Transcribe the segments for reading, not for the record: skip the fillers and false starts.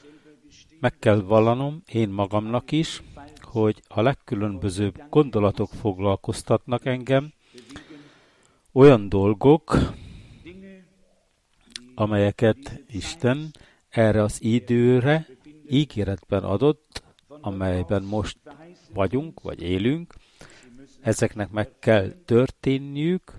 Meg kell vallanom én magamnak is, hogy a legkülönbözőbb gondolatok foglalkoztatnak engem, olyan dolgok, amelyeket Isten erre az időre ígéretben adott, amelyben most vagyunk, vagy élünk, ezeknek meg kell történniük,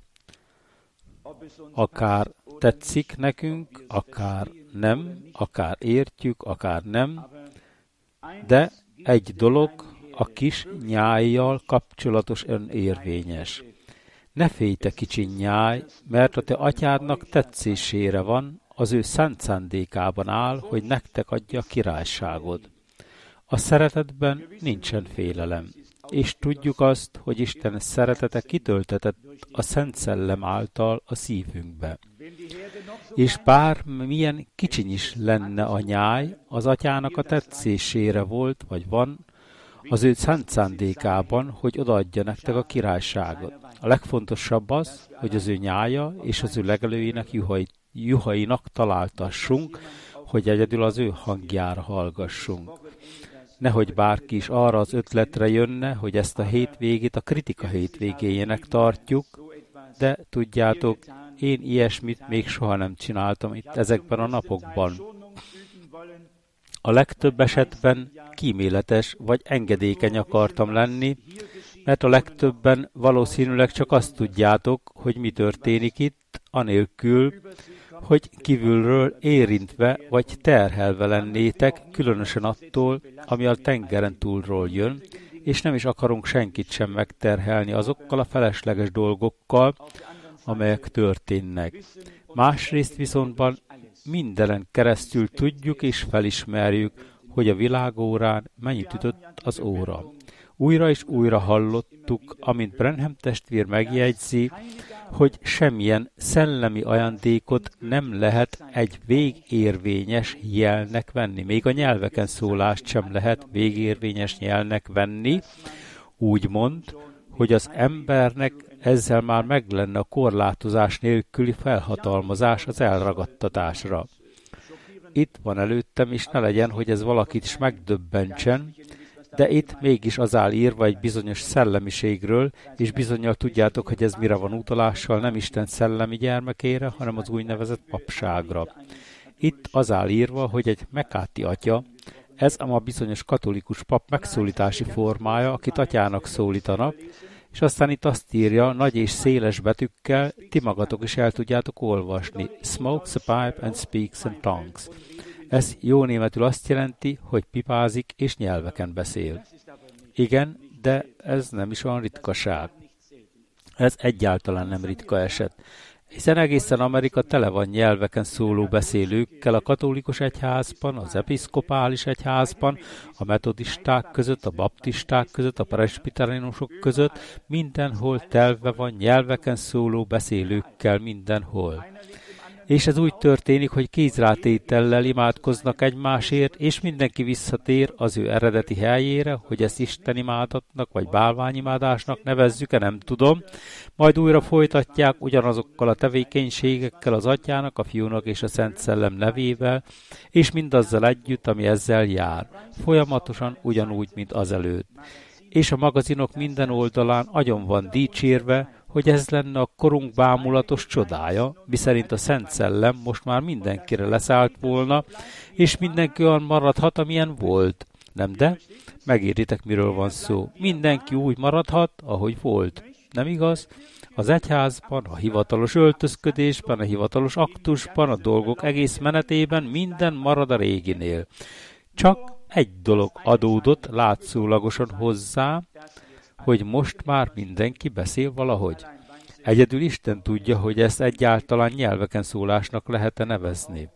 akár tetszik nekünk, akár nem, akár értjük, akár nem, de egy dolog a kis nyájjal kapcsolatosan érvényes. Ne félj, te kicsi nyáj, mert a te atyádnak tetszésére van, az ő szent szándékában áll, hogy nektek adja a királyságod. A szeretetben nincsen félelem, és tudjuk azt, hogy Isten szeretete kitöltetett a Szent Szellem által a szívünkbe. És bár milyen kicsiny is lenne a nyáj, az atyának a tetszésére volt, vagy van, az ő szent szándékában, hogy odaadja nektek a királyságot. A legfontosabb az, hogy az ő nyája és az ő legelőinek juhainak találtassunk, hogy egyedül az ő hangjára hallgassunk. Nehogy bárki is arra az ötletre jönne, hogy ezt a hétvégét a kritika hétvégéjének tartjuk, de tudjátok, én ilyesmit még soha nem csináltam itt ezekben a napokban. A legtöbb esetben kíméletes vagy engedékeny akartam lenni, mert a legtöbben valószínűleg csak azt tudjátok, hogy mi történik itt, anélkül, hogy kívülről érintve vagy terhelve lennétek, különösen attól, ami a tengeren túlról jön, és nem is akarunk senkit sem megterhelni azokkal a felesleges dolgokkal, amelyek történnek. Másrészt viszont mindenen keresztül tudjuk és felismerjük, hogy a világórán mennyit ütött az óra. Újra és újra hallottuk, amint Branham testvér megjegyzi, hogy semmilyen szellemi ajándékot nem lehet egy végérvényes jelnek venni. Még a nyelveken szólást sem lehet végérvényes jelnek venni, úgymond, hogy az embernek ezzel már meg lenne a korlátozás nélküli felhatalmazás az elragadtatásra. Itt van előttem, és ne legyen, hogy ez valakit is megdöbbentsen, de itt mégis az áll írva egy bizonyos szellemiségről, és bizonnyal tudjátok, hogy ez mire van utalással, nem Isten szellemi gyermekére, hanem az úgynevezett papságra. Itt az áll írva, hogy egy Mekáti atya, ez a bizonyos katolikus pap megszólítási formája, akit atyának szólítanak, és aztán itt azt írja, nagy és széles betűkkel, ti magatok is el tudjátok olvasni. Smokes a pipe and speaks in tongues. Ez jó németül azt jelenti, hogy pipázik és nyelveken beszél. Igen, de ez nem is olyan ritkaság. Ez egyáltalán nem ritka eset. Hiszen egészen Amerika tele van nyelveken szóló beszélőkkel a katolikus egyházban, az episzkopális egyházban, a metodisták között, a baptisták között, a presbiterinusok között, mindenhol telve van nyelveken szóló beszélőkkel mindenhol. És ez úgy történik, hogy kézrátétellel imádkoznak egymásért, és mindenki visszatér az ő eredeti helyére, hogy ezt istenimádatnak vagy bálványimádásnak nevezzük-e, nem tudom. Majd újra folytatják ugyanazokkal a tevékenységekkel az atyának, a fiúnak és a Szent Szellem nevével, és mindazzal együtt, ami ezzel jár. Folyamatosan ugyanúgy, mint azelőtt. És a magazinok minden oldalán agyon van dicsérve, hogy ez lenne a korunk bámulatos csodája, miszerint a Szent Szellem most már mindenkire leszállt volna, és mindenki olyan maradhat, amilyen volt. Nem de? Megértitek, miről van szó. Mindenki úgy maradhat, ahogy volt. Nem igaz? Az egyházban, a hivatalos öltözködésben, a hivatalos aktusban, a dolgok egész menetében minden marad a réginél. Csak egy dolog adódott látszólagosan hozzá, hogy most már mindenki beszél valahogy. Egyedül Isten tudja, hogy ezt egyáltalán nyelveken szólásnak lehet-e nevezni.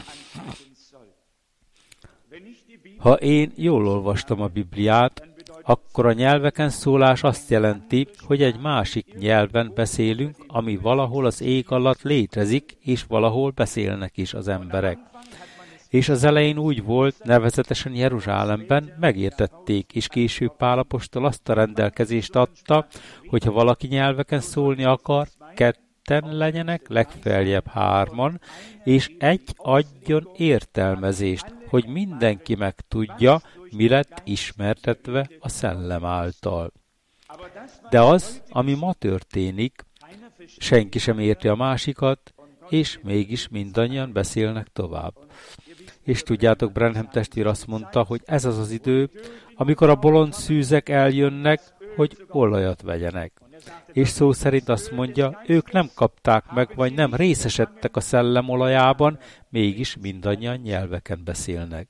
Ha én jól olvastam a Bibliát, akkor a nyelveken szólás azt jelenti, hogy egy másik nyelven beszélünk, ami valahol az ég alatt létezik, és valahol beszélnek is az emberek. És az elején úgy volt, nevezetesen Jeruzsálemben megértették, és később Pál apostol azt a rendelkezést adta, hogy ha valaki nyelveken szólni akar, ketten legyenek, legfeljebb 3, és egy adjon értelmezést, hogy mindenki megtudja, mi lett ismertetve a Szellem által. De az, ami ma történik, senki sem érti a másikat, és mégis mindannyian beszélnek tovább. És tudjátok, Branham testvér azt mondta, hogy ez az az idő, amikor a bolond szűzek eljönnek, hogy olajat vegyenek. És szó szerint azt mondja, ők nem kapták meg, vagy nem részesedtek a szellem olajában, mégis mindannyian nyelveken beszélnek.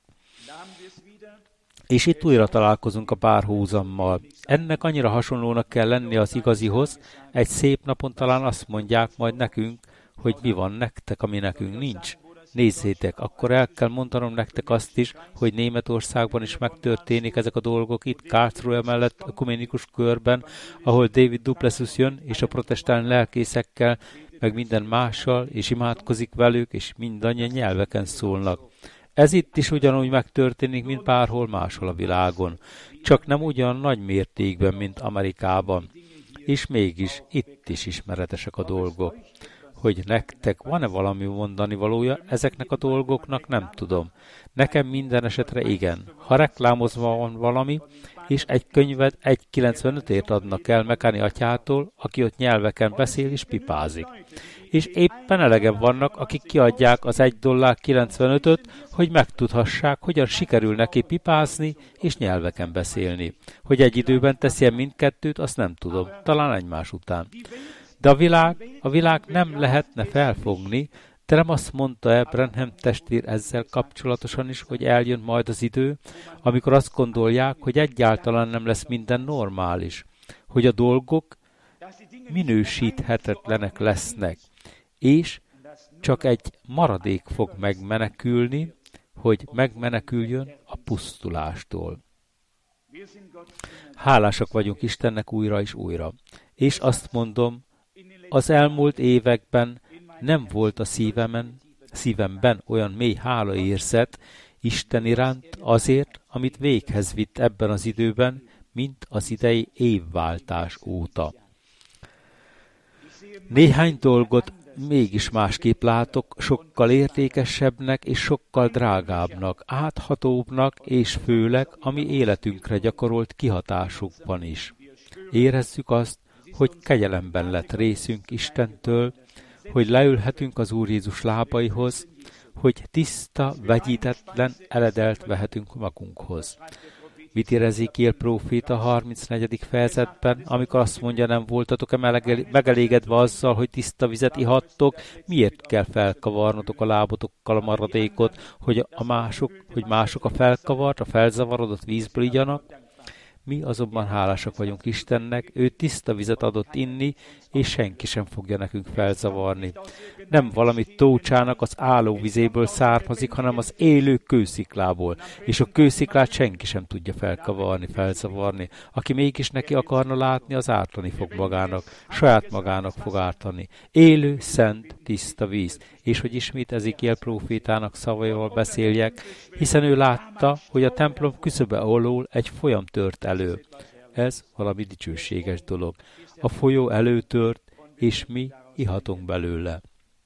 És itt újra találkozunk a párhuzammal. Ennek annyira hasonlónak kell lenni az igazihoz, egy szép napon talán azt mondják majd nekünk, hogy mi van nektek, ami nekünk nincs. Nézzétek, akkor el kell mondanom nektek azt is, hogy Németországban is megtörténik ezek a dolgok itt, Karlsruhe mellett, ökumenikus körben, ahol David du Plessis jön, és a protestáns lelkészekkel, meg minden mással, és imádkozik velük, és mindannyian nyelveken szólnak. Ez itt is ugyanúgy megtörténik, mint bárhol máshol a világon, csak nem ugyan nagy mértékben, mint Amerikában. És mégis itt is ismeretesek a dolgok. Hogy nektek van-e valami mondani valója ezeknek a dolgoknak, nem tudom. Nekem minden esetre igen. Ha reklámozva van valami, és egy könyvet 1,95-ért adnak el Mekáni atyától, aki ott nyelveken beszél és pipázik. És éppen elegen vannak, akik kiadják az $1.95-öt, hogy megtudhassák, hogyan sikerül neki pipázni és nyelveken beszélni. Hogy egy időben teszi mindkettőt, azt nem tudom. Talán egymás után. De a világ nem lehetne felfogni, de nem azt mondta-e Branham testvér ezzel kapcsolatosan is, hogy eljön majd az idő, amikor azt gondolják, hogy egyáltalán nem lesz minden normális, hogy a dolgok minősíthetetlenek lesznek, és csak egy maradék fog megmenekülni, hogy megmeneküljön a pusztulástól. Hálásak vagyunk Istennek újra és újra. És azt mondom, az elmúlt években nem volt a szívemben olyan mély hálaérzet Isten iránt azért, amit véghez vitt ebben az időben, mint az idei évváltás óta. Néhány dolgot mégis másképp látok, sokkal értékesebbnek és sokkal drágábbnak, áthatóbbnak és főleg, ami életünkre gyakorolt kihatásukban is. Érezzük azt, hogy kegyelemben lett részünk Istentől, hogy leülhetünk az Úr Jézus lábaihoz, hogy tiszta, vegyítetlen eledelt vehetünk magunkhoz. Mit ír Ezékiel próféta 34. fejezetben, amikor azt mondja, nem voltatok-e megelégedve azzal, hogy tiszta vizet ihattok, miért kell felkavarnotok a lábotokkal a maradékot, hogy mások a felkavart, a felzavarodott vízből igyanak? Mi azonban hálásak vagyunk Istennek, ő tiszta vizet adott inni, és senki sem fogja nekünk felzavarni. Nem valami tócsának az álló vizéből származik, hanem az élő kősziklából, és a kősziklát senki sem tudja felkavarni, felzavarni. Aki mégis neki akarna látni, az ártani fog magának, saját magának fog ártani. Élő, szent, tiszta víz. És hogy ismét Ezékiel prófétának szavaival beszéljek, hiszen ő látta, hogy a templom küszöbe alól egy folyam tört elő. Ez valami dicsőséges dolog. A folyó előtört, és mi ihatunk belőle.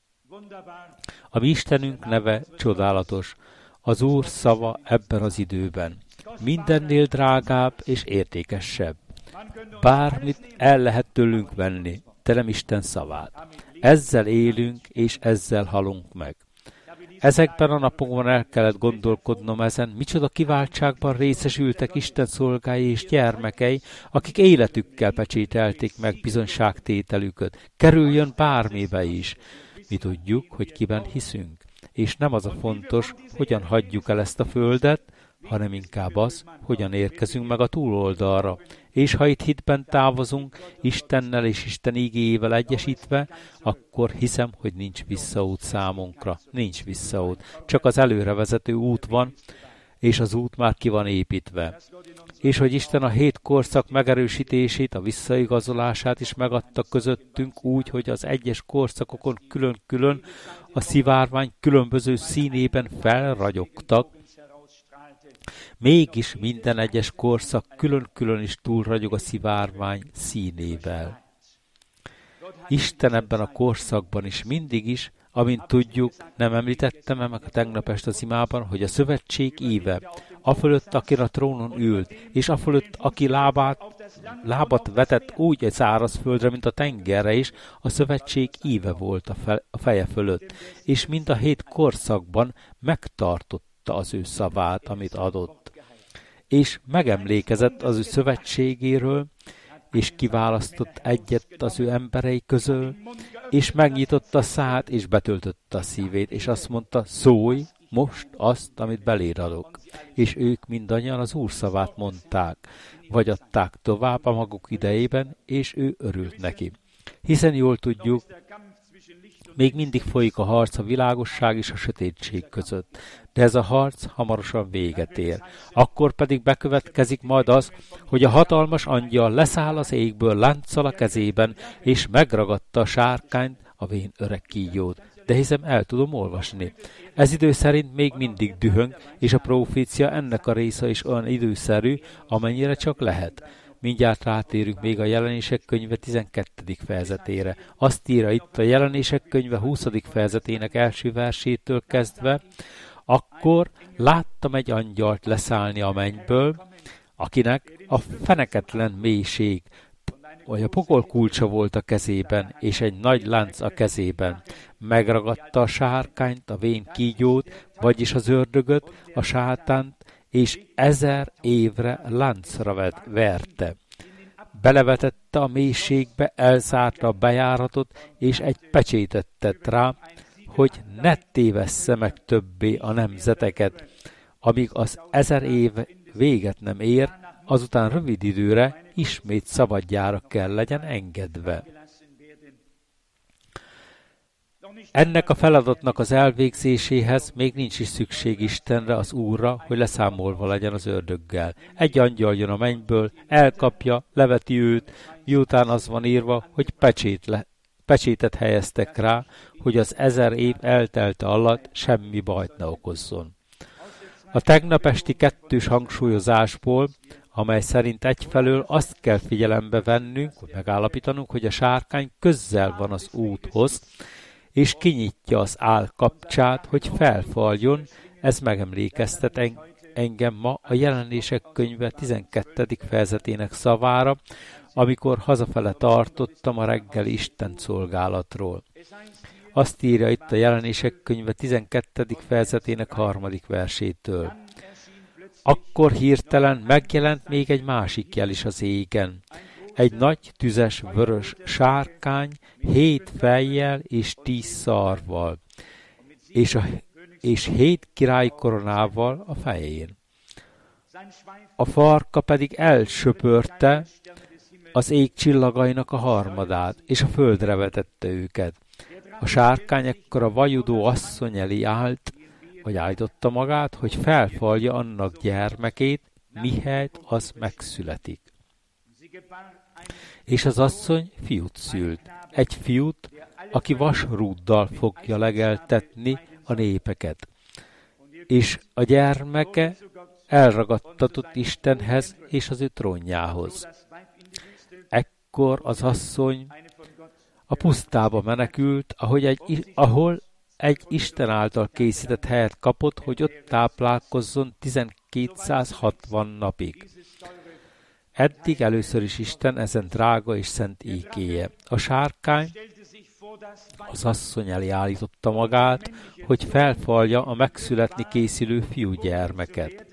A mi Istenünk neve csodálatos, az Úr szava ebben az időben. Mindennél drágább és értékesebb. Bármit el lehet tőlünk venni, de nem Isten szavát. Ezzel élünk, és ezzel halunk meg. Ezekben a napokban el kellett gondolkodnom ezen, micsoda kiváltságban részesültek Isten szolgái és gyermekei, akik életükkel pecsételték meg bizonyságtételüket. Kerüljön bármibe is. Mi tudjuk, hogy kiben hiszünk. És nem az a fontos, hogyan hagyjuk el ezt a földet, hanem inkább az, hogyan érkezünk meg a túloldalra. És ha itt hitben távozunk, Istennel és Isten igéjével egyesítve, akkor hiszem, hogy nincs visszaút számunkra. Nincs visszaút. Csak az előrevezető út van, és az út már ki van építve. És hogy Isten a 7 korszak megerősítését, a visszaigazolását is megadta közöttünk úgy, hogy az egyes korszakokon külön-külön a szivárvány különböző színében felragyogtak, mégis minden egyes korszak külön-külön is túlragyog a szivárvány színével. Isten ebben a korszakban is mindig is, amint tudjuk, nem említettem meg a tegnap este az imában, hogy a szövetség íve, afölött, aki a trónon ült, és afölött, aki lábat vetett úgy egy szárazföldre, mint a tengerre is, a szövetség íve volt a feje fölött, és mind a 7 korszakban megtartotta az ő szavát, amit adott. És megemlékezett az ő szövetségéről, és kiválasztott egyet az ő emberei közül, és megnyitotta a szát, és betöltötte a szívét, és azt mondta, szólj most azt, amit beléd adok. És ők mindannyian az Úr szavát mondták, vagy adták tovább a maguk idejében, és ő örült neki. Hiszen jól tudjuk, még mindig folyik a harc a világosság és a sötétség között, de ez a harc hamarosan véget ér. Akkor pedig bekövetkezik majd az, hogy a hatalmas angyal leszáll az égből lánccal a kezében, és megragadta a sárkányt, a vén öreg kígyót. De hiszem, el tudom olvasni. Ez idő szerint még mindig dühöng, és a profécia ennek a része is olyan időszerű, amennyire csak lehet. Mindjárt rátérünk még a Jelenések könyve 12. fejezetére. Azt írja itt a Jelenések könyve 20. fejezetének első versétől kezdve, akkor láttam egy angyalt leszállni a mennyből, akinek a feneketlen mélység, vagy a pokol kulcsa volt a kezében, és egy nagy lánc a kezében. Megragadta a sárkányt, a vén kígyót, vagyis az ördögöt, a sátánt, és 1000 évre láncra verte. Belevetette a mélységbe, elzárta a bejáratot, és egy pecsétet tett rá, hogy ne tévessze meg többé a nemzeteket, amíg az 1000 év véget nem ér, azután rövid időre ismét szabadjára kell legyen engedve. Ennek a feladatnak az elvégzéséhez még nincs is szükség Istenre, az Úrra, hogy leszámolva legyen az ördöggel. Egy angyal jön a mennyből, elkapja, leveti őt, miután az van írva, hogy pecsétet helyeztek rá, hogy az 1000 év eltelte alatt semmi bajt ne okozzon. A tegnap esti kettős hangsúlyozásból, amely szerint egyfelől azt kell figyelembe vennünk, vagy megállapítanunk, hogy a sárkány közel van az úthoz, és kinyitja az ál kapcsát, hogy felfaljon, ez megemlékeztet engem ma a Jelenések könyve 12. fejezetének szavára, amikor hazafele tartottam a reggeli Isten szolgálatról. Azt írja itt a Jelenések könyve 12. fejezetének 3. versétől. Akkor hirtelen megjelent még egy másik jel is az égen. Egy nagy, tüzes, vörös sárkány, 7 fejjel és 10 szarval, és 7 királyi koronával a fején. A farka pedig elsöpörte az ég csillagainak a harmadát, és a földre vetette őket. A sárkány ekkor a vajudó asszony elé állt, vagy állította magát, hogy felfalja annak gyermekét, mihelyt az megszületik. És az asszony fiút szült. Egy fiút, aki vasrúddal fogja legeltetni a népeket. És a gyermeke elragadtatott Istenhez és az ő trónjához. Ekkor az asszony a pusztába menekült, ahol egy Isten által készített helyet kapott, hogy ott táplálkozzon 1260 napig. Eddig először is Isten ezen drága és szent ékéje. A sárkány az asszony elé állította magát, hogy felfalja a megszületni készülő fiúgyermeket.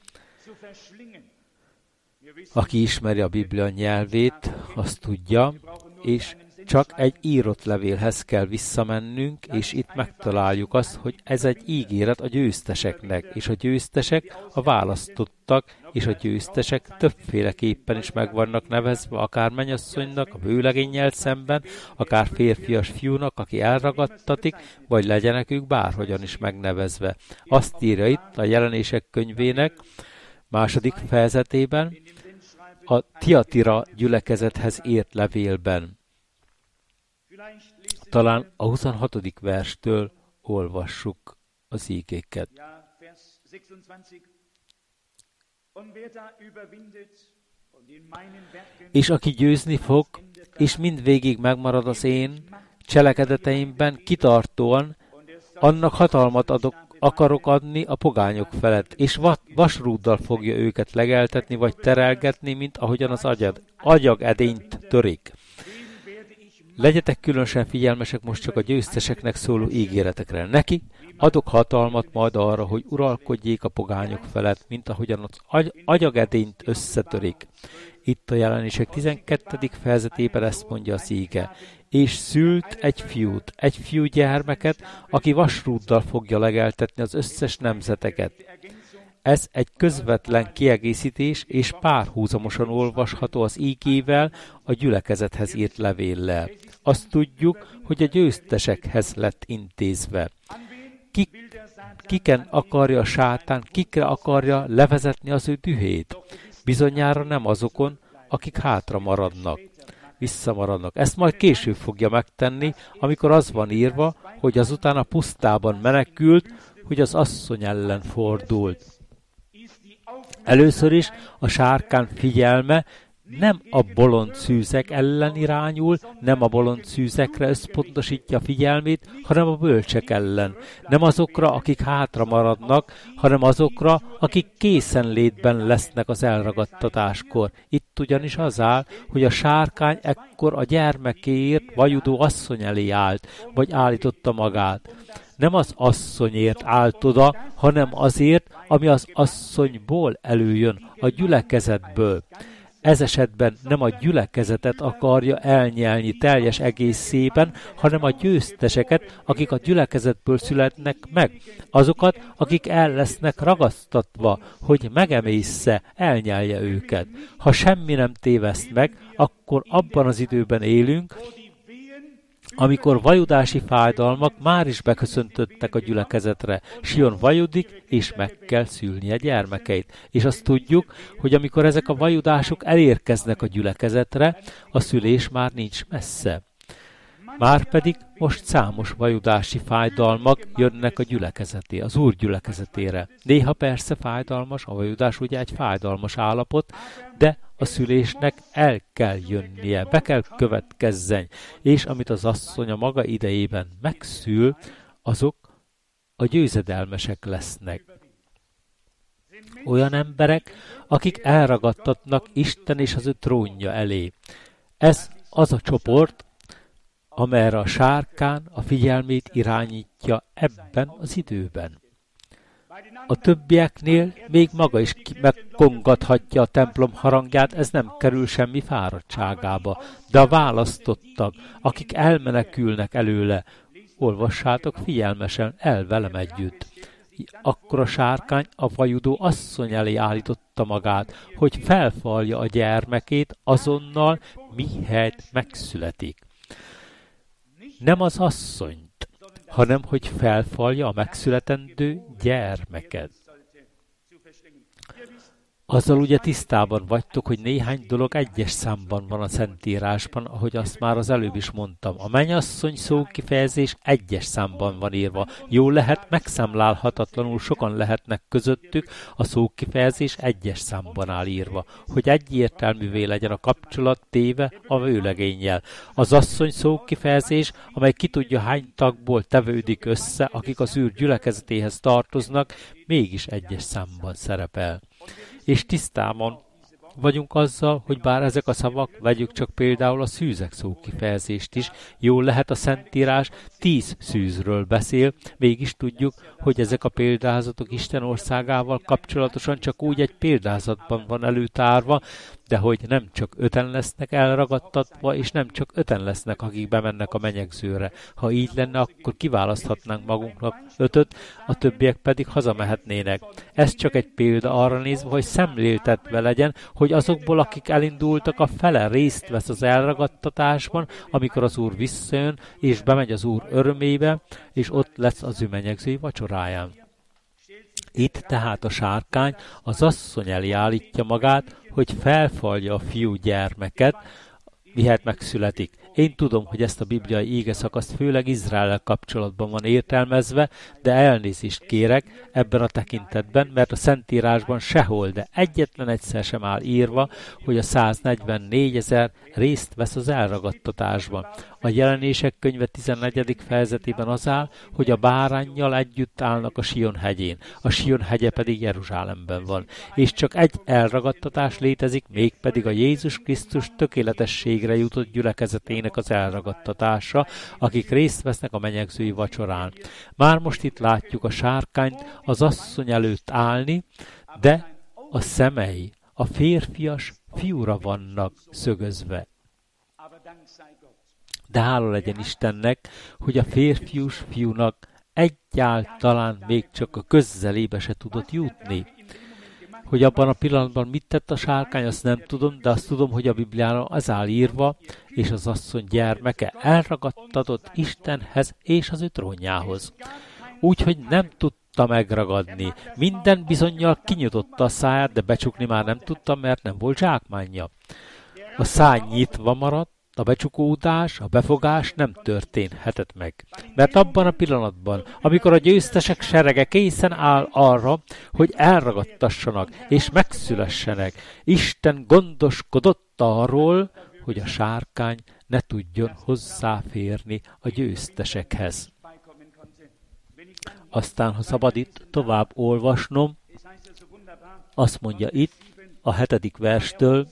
Aki ismeri a Biblia nyelvét, azt tudja, és csak egy írott levélhez kell visszamennünk, és itt megtaláljuk azt, hogy ez egy ígéret a győzteseknek, és a győztesek a választottak, és a győztesek többféleképpen is meg vannak nevezve, akár mennyasszonynak, a vőlegénnyel szemben, akár férfias fiúnak, aki elragadtatik, vagy legyenek ők bárhogyan is megnevezve. Azt írja itt a Jelenések könyvének 2. fejezetében, a Tiatira gyülekezethez írt levélben. Talán a 26. verstől olvassuk az ígéket. És aki győzni fog, és mindvégig megmarad az én cselekedeteimben kitartóan, annak hatalmat akarok adni a pogányok felett, és vasrúddal fogja őket legeltetni, vagy terelgetni, mint ahogyan az agyag edényt törik. Legyetek különösen figyelmesek most csak a győzteseknek szóló ígéretekre. Neki adok hatalmat majd arra, hogy uralkodjék a pogányok felett, mint ahogyan az agyagedényt összetörik. Itt a Jelenések 12. fejezetében ezt mondja az íge. És szült egy fiúgyermeket, aki vasrúddal fogja legeltetni az összes nemzeteket. Ez egy közvetlen kiegészítés és párhuzamosan olvasható az ígével, a gyülekezethez írt levéllel. Azt tudjuk, hogy a győztesekhez lett intézve. Kiken akarja a sátán, kikre akarja levezetni az ő dühét? Bizonyára nem azokon, akik hátra maradnak, visszamaradnak. Ezt majd később fogja megtenni, amikor az van írva, hogy azután a pusztában menekült, hogy az asszony ellen fordult. Először is a sárkán figyelme nem a bolond szűzek ellen irányul, nem a bolond szűzekre összpontosítja a figyelmét, hanem a bölcsek ellen. Nem azokra, akik hátra maradnak, hanem azokra, akik készenlétben lesznek az elragadtatáskor. Itt ugyanis az áll, hogy a sárkány ekkor a gyermekéért vajudó asszony elé állt, vagy állította magát. Nem az asszonyért állt oda, hanem azért, ami az asszonyból előjön, a gyülekezetből. Ez esetben nem a gyülekezetet akarja elnyelni teljes egészében, hanem a győzteseket, akik a gyülekezetből születnek meg. Azokat, akik el lesznek ragasztatva, hogy megemészze, elnyelje őket. Ha semmi nem téveszt meg, akkor abban az időben élünk, amikor vajudási fájdalmak már is beköszöntöttek a gyülekezetre. Sion vajudik, és meg kell szülnie gyermekeit. És azt tudjuk, hogy amikor ezek a vajudások elérkeznek a gyülekezetre, a szülés már nincs messze. Márpedig most számos vajudási fájdalmak jönnek a gyülekezeté, az Úr gyülekezetére. Néha persze fájdalmas, a vajudás ugye egy fájdalmas állapot, de a szülésnek el kell jönnie, be kell következzen, és amit az asszony a maga idejében megszül, azok a győzedelmesek lesznek. Olyan emberek, akik elragadtatnak Isten és az ő trónja elé. Ez az a csoport, amerre a sárkán a figyelmét irányítja ebben az időben. A többieknél még maga is megkongathatja a templom harangját, ez nem kerül semmi fáradtságába. De a választottak, akik elmenekülnek előle, olvassátok figyelmesen el velem együtt. Akkor a sárkány a vajudó asszony elé állította magát, hogy felfalja a gyermekét azonnal, mihelyt megszületik. Nem az asszonyt, hanem hogy felfalja a megszületendő gyermeket. Azzal ugye tisztában vagytok, hogy néhány dolog egyes számban van a Szentírásban, ahogy azt már az előbb is mondtam. A mennyasszony szókifejezés egyes számban van írva. Jól lehet, megszámlálhatatlanul sokan lehetnek közöttük, a szókifejezés egyes számban áll írva, hogy egyértelművé legyen a kapcsolat téve a vőlegénnyel. Az asszony szókifejezés, amely ki tudja hány tagból tevődik össze, akik az Úr gyülekezetéhez tartoznak, mégis egyes számban szerepel. És tisztában vagyunk azzal, hogy bár ezek a szavak, vegyük csak például a szűzek szókifejezést is, jól lehet a Szentírás 10 szűzről beszél, mégis tudjuk, hogy ezek a példázatok Isten országával kapcsolatosan csak úgy egy példázatban van előtárva, de hogy nem csak 5-en lesznek elragadtatva, és nem csak 5-en lesznek, akik bemennek a menyegzőre. Ha így lenne, akkor kiválaszthatnánk magunknak 5-öt, a többiek pedig hazamehetnének. Ez csak egy példa arra nézve, hogy szemléltetve legyen, hogy azokból, akik elindultak, a fele részt vesz az elragadtatásban, amikor az Úr visszajön, és bemegy az Úr örömébe, és ott lesz az ő menyegzői vacsoráján. Itt tehát a sárkány az asszony elé állítja magát, hogy felfalja a fiú gyermeket, mihelyt megszületik. Én tudom, hogy ezt a bibliai ígeszakaszt főleg Izraellel kapcsolatban van értelmezve, de elnézést kérek ebben a tekintetben, mert a Szentírásban sehol, de egyetlen egyszer sem áll írva, hogy a 144 000 részt vesz az elragadtatásban. A Jelenések könyve 14. fejezetében az áll, hogy a báránnyal együtt állnak a Sion hegyén. A Sion hegye pedig Jeruzsálemben van. És csak egy elragadtatás létezik, mégpedig a Jézus Krisztus tökéletességre jutott gyülekezetének az elragadtatása, akik részt vesznek a menyegzői vacsorán. Már most itt látjuk a sárkányt az asszony előtt állni, de a szemei a férfias fiúra vannak szögözve. De hála legyen Istennek, hogy a férfius fiúnak egyáltalán még csak a közelébe se tudott jutni. Hogy abban a pillanatban mit tett a sárkány, azt nem tudom, de azt tudom, hogy a Bibliában az áll írva, és az asszony gyermeke elragadtatott Istenhez és az ő trónjához. Úgyhogy nem tudta megragadni. Minden bizonnyal kinyitotta a száját, de becsukni már nem tudta, mert nem volt zsákmánja. A száj nyitva maradt, a becsukódás, a befogás nem történhetett meg. Mert abban a pillanatban, amikor a győztesek serege készen áll arra, hogy elragadtassanak és megszülessenek, Isten gondoskodott arról, hogy a sárkány ne tudjon hozzáférni a győztesekhez. Aztán, ha szabad itt tovább olvasnom, azt mondja itt, a 7. verstől,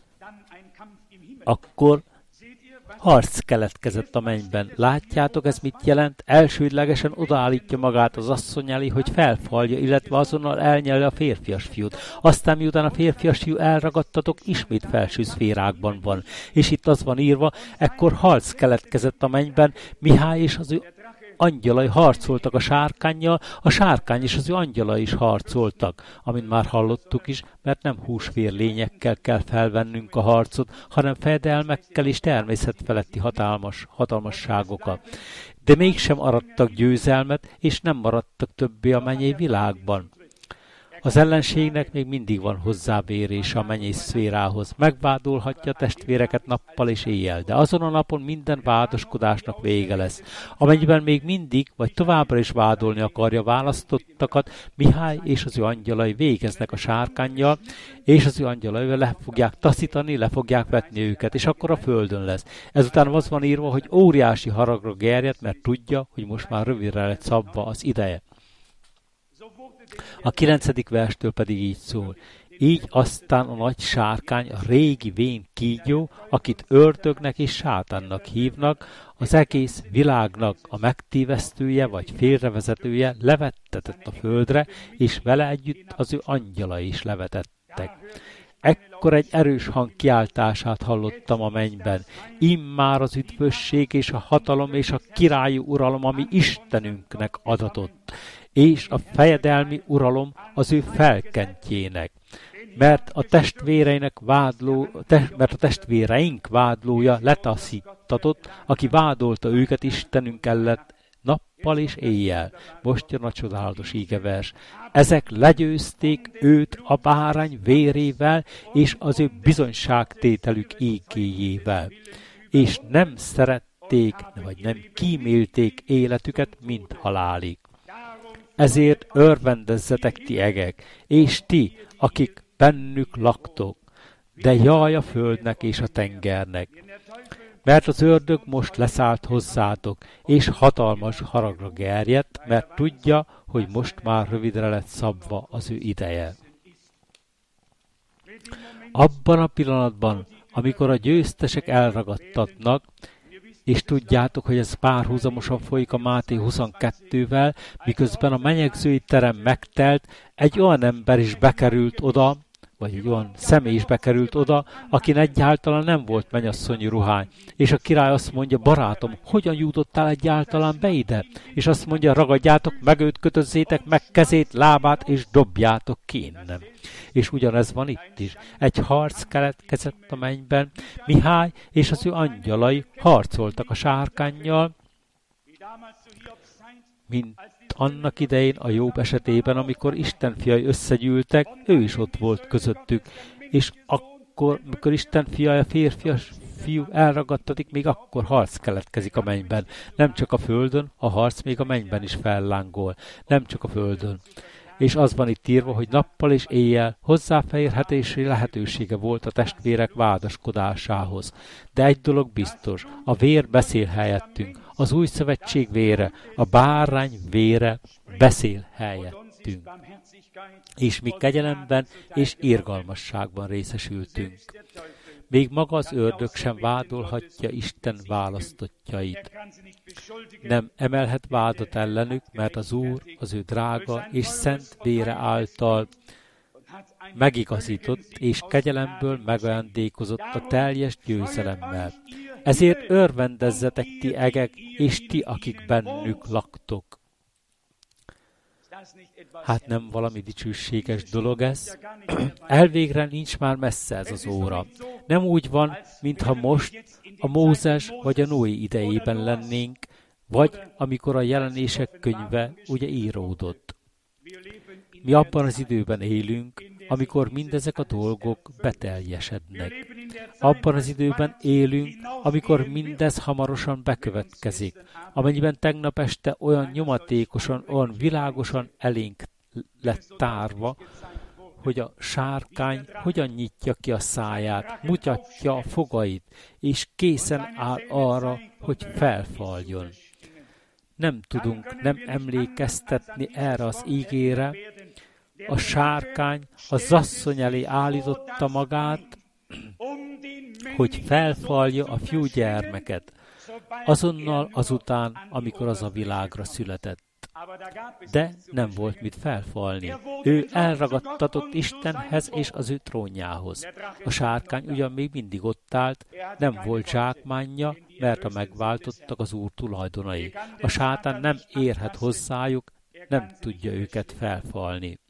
akkor harc keletkezett a mennyben. Látjátok, ez mit jelent? Elsődlegesen odaállítja magát az asszony elé, hogy felfalja, illetve azonnal elnyelje a férfias fiút. Aztán miután a férfias fiú elragadtatok, ismét felső szférákban van. És itt az van írva, ekkor harc keletkezett a mennyben, Mihály és az ő angyalai harcoltak a sárkánnyal, a sárkány és az ő angyalai is harcoltak, amint már hallottuk is, mert nem húsvér lényekkel kell felvennünk a harcot, hanem fejedelmekkel és természetfeletti hatalmasságokkal. De mégsem arattak győzelmet, és nem maradtak többé a mennyei világban. Az ellenségnek még mindig van hozzávérése a mennyei szférához. Megvádolhatja a testvéreket nappal és éjjel, de azon a napon minden vádoskodásnak vége lesz. Amennyiben még mindig, vagy továbbra is vádolni akarja választottakat, Mihály és az ő angyalai végeznek a sárkánnyal, és az ő angyalai le fogják taszítani, le fogják vetni őket, és akkor a földön lesz. Ezután az van írva, hogy óriási haragra gerjedt, mert tudja, hogy most már rövidre lett szabva az ideje. A 9. verstől pedig így szól. Így aztán a nagy sárkány, a régi vén kígyó, akit ördögnek és sátánnak hívnak, az egész világnak a megtévesztője vagy félrevezetője levettetett a földre, és vele együtt az ő angyalai is levetettek. Ekkor egy erős hang kiáltását hallottam a mennyben. Immár az üdvösség és a hatalom és a királyi uralom, ami Istenünknek adatott, és a fejedelmi uralom az ő felkentjének. Mert a testvéreink vádlója letaszítatott, aki vádolta őket Istenünk ellen nappal és éjjel. Most jön a csodálatos ígevers. Ezek legyőzték őt a bárány vérével és az ő bizonyságtételük ékéjével. És nem szerették, vagy nem kímélték életüket, mint halálig. Ezért örvendezzetek ti egek, és ti, akik bennük laktok, de jaj a földnek és a tengernek. Mert az ördög most leszállt hozzátok, és hatalmas haragra gerjedt, mert tudja, hogy most már rövidre lett szabva az ő ideje. Abban a pillanatban, amikor a győztesek elragadtatnak, és tudjátok, hogy ez párhuzamosan folyik a Máté 22-vel, miközben a menyegzői terem megtelt, egy olyan ember is bekerült oda, vagy egy olyan személy is bekerült oda, akin egyáltalán nem volt mennyasszonyi ruhány. És a király azt mondja, barátom, hogyan jutottál egyáltalán be ide? És azt mondja, ragadjátok meg őt, kötözzétek meg kezét, lábát, és dobjátok ki innen. És ugyanez van itt is. Egy harc keletkezett a mennyben, Mihály és az ő angyalai harcoltak a sárkánnyal, mint annak idején a Jobb esetében, amikor Isten fiai összegyűltek, ő is ott volt közöttük. És akkor, amikor Isten fiai a férfias fiú elragadtatik, még akkor harc keletkezik a mennyben. Nem csak a földön, a harc még a mennyben is fellángol. Nem csak a földön. És az van itt írva, hogy nappal és éjjel hozzáférhetési lehetősége volt a testvérek vádaskodásához. De egy dolog biztos, a vér beszél helyettünk, az új szövetség vére, a bárány vére beszél helyettünk. És mi kegyelemben és irgalmasságban részesültünk. Még maga az ördög sem vádolhatja Isten választottjait. Nem emelhet vádat ellenük, mert az Úr az ő drága és szent vére által megigazított és kegyelemből megajándékozott a teljes győzelemmel. Ezért örvendezzetek ti egek, és ti, akik bennük laktok. Hát nem valami dicsőséges dolog ez? Elvégre nincs már messze ez az óra. Nem úgy van, mintha most a Mózes vagy a Noé idejében lennénk, vagy amikor a Jelenések könyve ugye íródott. Mi abban az időben élünk, amikor mindezek a dolgok beteljesednek. Abban az időben élünk, amikor mindez hamarosan bekövetkezik, amennyiben tegnap este olyan nyomatékosan, olyan világosan elénk lett tárva, hogy a sárkány hogyan nyitja ki a száját, mutatja a fogait, és készen áll arra, hogy felfaljon. Nem tudunk nem emlékeztetni erre az ígére. A sárkány az asszony elé állította magát, hogy felfalja a fiúgyermeket, azonnal azután, amikor az a világra született. De nem volt mit felfalni. Ő elragadtatott Istenhez és az ő trónjához. A sárkány ugyan még mindig ott állt, nem volt zsákmánja, mert a megváltottak az Úr tulajdonai. A sátán nem érhet hozzájuk, nem tudja őket felfalni.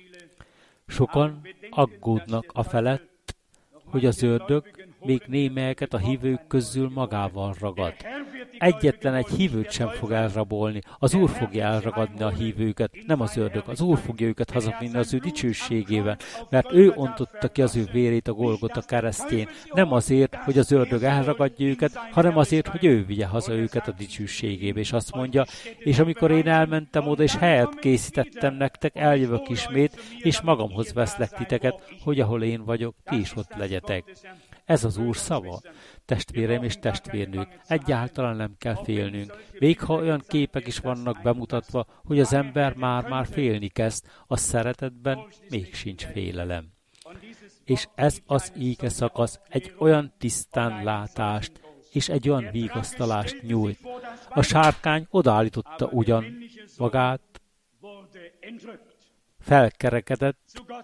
Sokan aggódnak afelett, hogy az ördög még némelyeket a hívők közül magával ragad. Egyetlen egy hívőt sem fog elrabolni. Az Úr fogja elragadni a hívőket, nem az ördög. Az Úr fogja őket hazavinni az ő dicsőségével, mert ő ontotta ki az ő vérét a Golgota keresztjén. Nem azért, hogy az ördög elragadja őket, hanem azért, hogy ő vigye haza őket a dicsőségébe. És azt mondja, és amikor én elmentem oda, és helyet készítettem nektek, eljövök ismét, és magamhoz veszlek titeket, hogy ahol én vagyok, ti is ott legyetek. Ez az Úr szava. Testvéreim és testvérnők, egyáltalán nem kell félnünk. Még ha olyan képek is vannak bemutatva, hogy az ember már félni kezd, a szeretetben még sincs félelem. És ez az íge szakasz egy olyan tisztán látást és egy olyan vigasztalást nyújt. A sárkány odaállította ugyan magát, felkerekedett,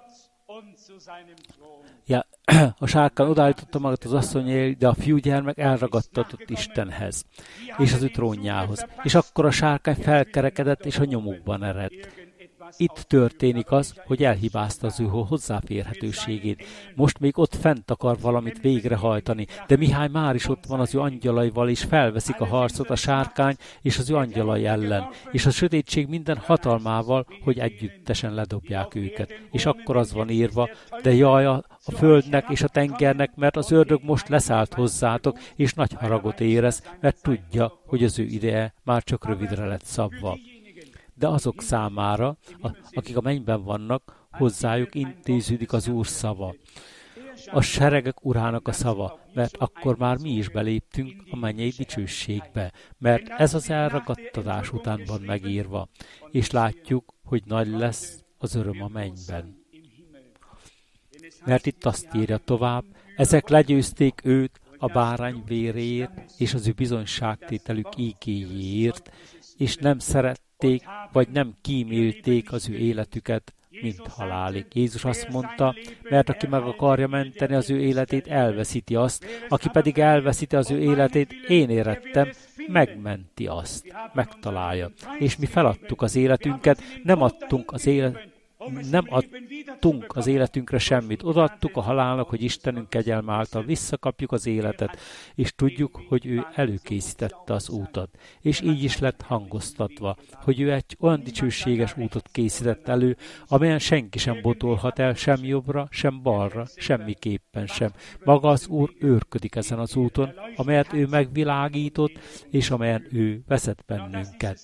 a sárkány odaállította magát az asszony elé, de a fiúgyermek elragadtatott Istenhez, és az ő trónjához. És akkor a sárkány felkerekedett, és a nyomukban eredt. Itt történik az, hogy elhibázta az ő hozzáférhetőségét. Most még ott fent akar valamit végrehajtani, de Mihály már is ott van az ő angyalaival, és felveszik a harcot a sárkány és az ő angyalai ellen, és a sötétség minden hatalmával, hogy együttesen ledobják őket. És akkor az van írva, de jaj a földnek és a tengernek, mert az ördög most leszállt hozzátok, és nagy haragot érez, mert tudja, hogy az ő ideje már csak rövidre lett szabva. De azok számára, akik a mennyben vannak, hozzájuk intéződik az Úr szava. A seregek urának a szava, mert akkor már mi is beléptünk a mennyei dicsőségbe, mert ez az elragadtatás után van megírva, és látjuk, hogy nagy lesz az öröm a mennyben. Mert itt azt írja tovább, ezek legyőzték őt a bárány véréért és az ő bizonyságtételük ígéjéért, és nem szerették, vagy nem kímélték az ő életüket, mint halálig. Jézus azt mondta, mert aki meg akarja menteni az ő életét, elveszíti azt, aki pedig elveszíti az ő életét, én érettem, megmenti azt, megtalálja. És mi feladtuk az életünket, nem adtunk az nem adtunk az életünkre semmit. Odaadtuk a halálnak, hogy Istenünk kegyelme által visszakapjuk az életet, és tudjuk, hogy ő előkészítette az útat. És így is lett hangoztatva, hogy ő egy olyan dicsőséges útot készített elő, amelyen senki sem botolhat el, sem jobbra, sem balra, semmiképpen sem. Maga az Úr őrködik ezen az úton, amelyet ő megvilágított, és amelyen ő vezet bennünket.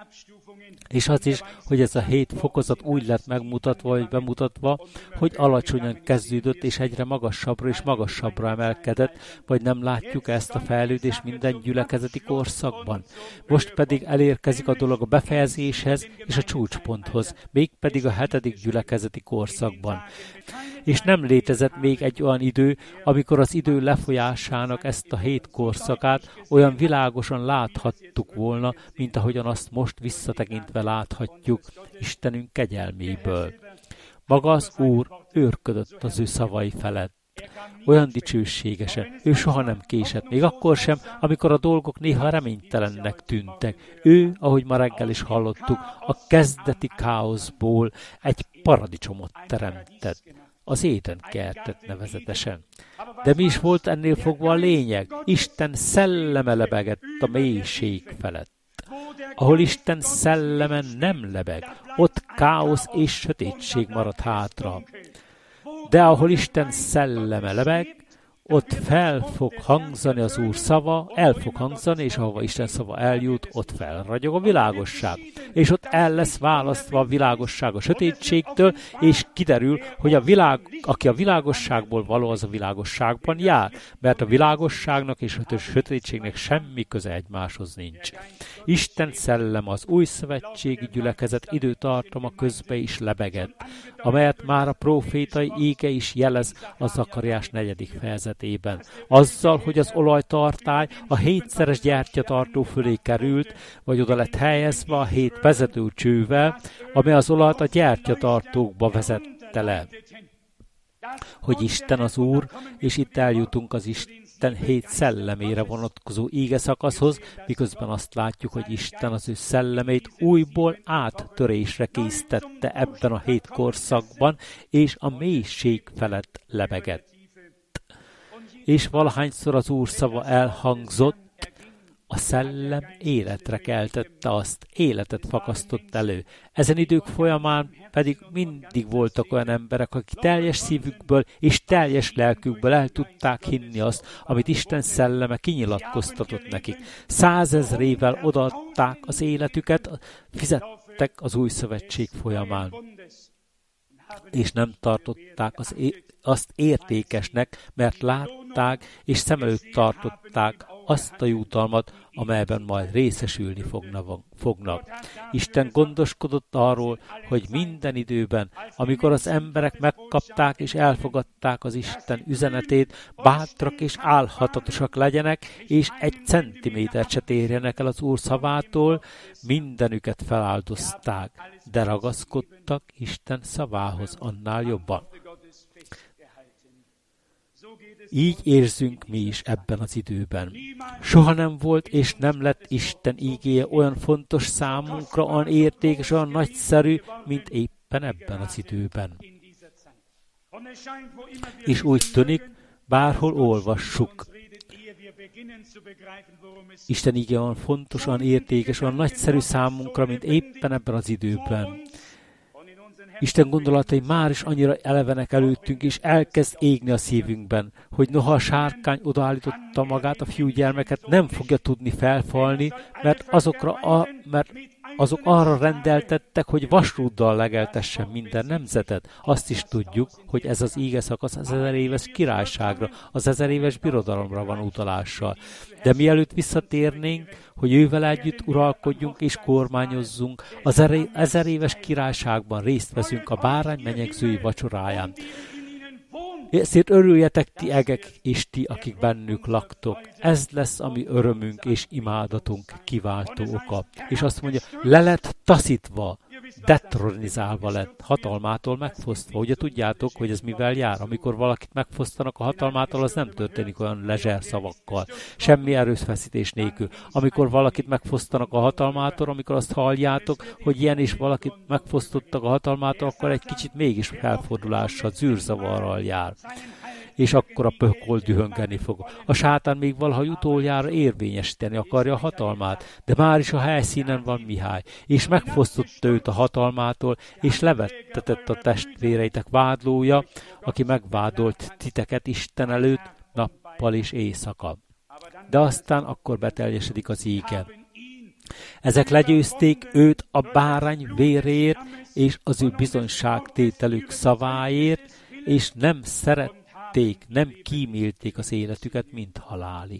És az is, hogy ez a 7 fokozat úgy lett megmutatva, vagy bemutatva, hogy alacsonyan kezdődött, és egyre magasabbra és magasabbra emelkedett, vagy nem látjuk ezt a fejlődést minden gyülekezeti korszakban. Most pedig elérkezik a dolog a befejezéshez és a csúcsponthoz, mégpedig a 7. gyülekezeti korszakban. És nem létezett még egy olyan idő, amikor az idő lefolyásának ezt a 7 korszakát olyan világosan láthattuk volna, mint ahogyan azt most visszatekintve láthatjuk Istenünk kegyelméből. Maga az Úr őrködött az ő szavai felett. Olyan dicsőségesen, ő soha nem késett, még akkor sem, amikor a dolgok néha reménytelennek tűntek. Ő, ahogy ma reggel is hallottuk, a kezdeti káoszból egy paradicsomot teremtett. Az Éden kertet nevezetesen. De mi is volt ennél fogva a lényeg? Isten szelleme lebegett a mélység felett. Ahol Isten szelleme nem lebeg, ott káosz és sötétség marad hátra. De ahol Isten szelleme lebeg, ott fel fog hangzani az Úr szava, el fog hangzani, és ahova Isten szava eljut, ott felragyog a világosság. És ott el lesz választva a világosság a sötétségtől, és kiderül, hogy aki a világosságból való, az a világosságban jár, mert a világosságnak és a sötétségnek semmi köze egymáshoz nincs. Isten szellem az új szövetségi gyülekezet időtartama közbe is lebegett, amelyet már a prófétai ége is jelez a Zakariás 4. fejezetében. Azzal, hogy az olajtartály a 7-szeres gyertyatartó fölé került, vagy oda lett helyezve a 7 vezető csővel, amely az olajat a gyertyatartókba vezette le. Hogy Isten az Úr, és itt eljutunk az Isten 7 szellemére vonatkozó íge szakaszhoz, miközben azt látjuk, hogy Isten az ő szellemét újból áttörésre késztette ebben a 7 korszakban, és a mélység felett lebegett. És valahányszor az Úr szava elhangzott, a szellem életre keltette azt, életet fakasztott elő. Ezen idők folyamán pedig mindig voltak olyan emberek, akik teljes szívükből és teljes lelkükből el tudták hinni azt, amit Isten szelleme kinyilatkoztatott nekik. 100 000 odaadták az életüket, fizettek az új szövetség folyamán. És nem tartották azt értékesnek, mert látták és szem előtt tartották azt a jutalmat, amelyben majd részesülni fognak. Isten gondoskodott arról, hogy minden időben, amikor az emberek megkapták és elfogadták az Isten üzenetét, bátrak és álhatatosak legyenek, és 1 centimétert se térjenek el az Úr szavától, mindenüket feláldozták, de ragaszkodtak Isten szavához annál jobban. Így érzünk mi is ebben az időben. Soha nem volt és nem lett Isten ígéje olyan fontos számunkra, olyan értékes, olyan nagyszerű, mint éppen ebben az időben. És úgy tűnik, bárhol olvassuk. Isten ígéje olyan fontos, olyan értékes, olyan nagyszerű számunkra, mint éppen ebben az időben. Isten gondolatai már is annyira elevenek előttünk, és elkezd égni a szívünkben, hogy noha a sárkány odaállította magát, a fiúgyermeket nem fogja tudni felfalni, mert azok arra rendeltettek, hogy vasrúddal legeltessen minden nemzetet. Azt is tudjuk, hogy ez az íge szakasz az 1000 éves királyságra, az 1000 éves birodalomra van utalással. De mielőtt visszatérnénk, hogy ővel együtt uralkodjunk és kormányozzunk, az 1000 éves királyságban részt veszünk a bárány menyegzői vacsoráján. Ezért örüljetek ti egek, és ti, akik bennük laktok. Ez lesz a mi örömünk és imádatunk kiváltó oka. És azt mondja, le lett taszítva detronizálva lett, hatalmától megfosztva. Ugye tudjátok, hogy ez mivel jár? Amikor valakit megfosztanak a hatalmától, az nem történik olyan lezser szavakkal, semmi erőfeszítés nélkül. Amikor valakit megfosztanak a hatalmától, amikor azt halljátok, hogy ilyen is valakit megfosztottak a hatalmától, akkor egy kicsit mégis felfordulással, zűrzavarral jár. És akkor a pökol dühöngeni fog. A sátán még valahogy utoljára érvényesíteni akarja a hatalmát, de már is a helyszínen van Mihály, és megfosztotta őt a hatalmától, és levettetett a testvéreitek vádlója, aki megvádolt titeket Isten előtt nappal és éjszaka. De aztán akkor beteljesedik az íge. Ezek legyőzték őt a bárány véréért, és az ő bizonyságtételük szaváért, és nem nem kímélték az életüket, mint halálig.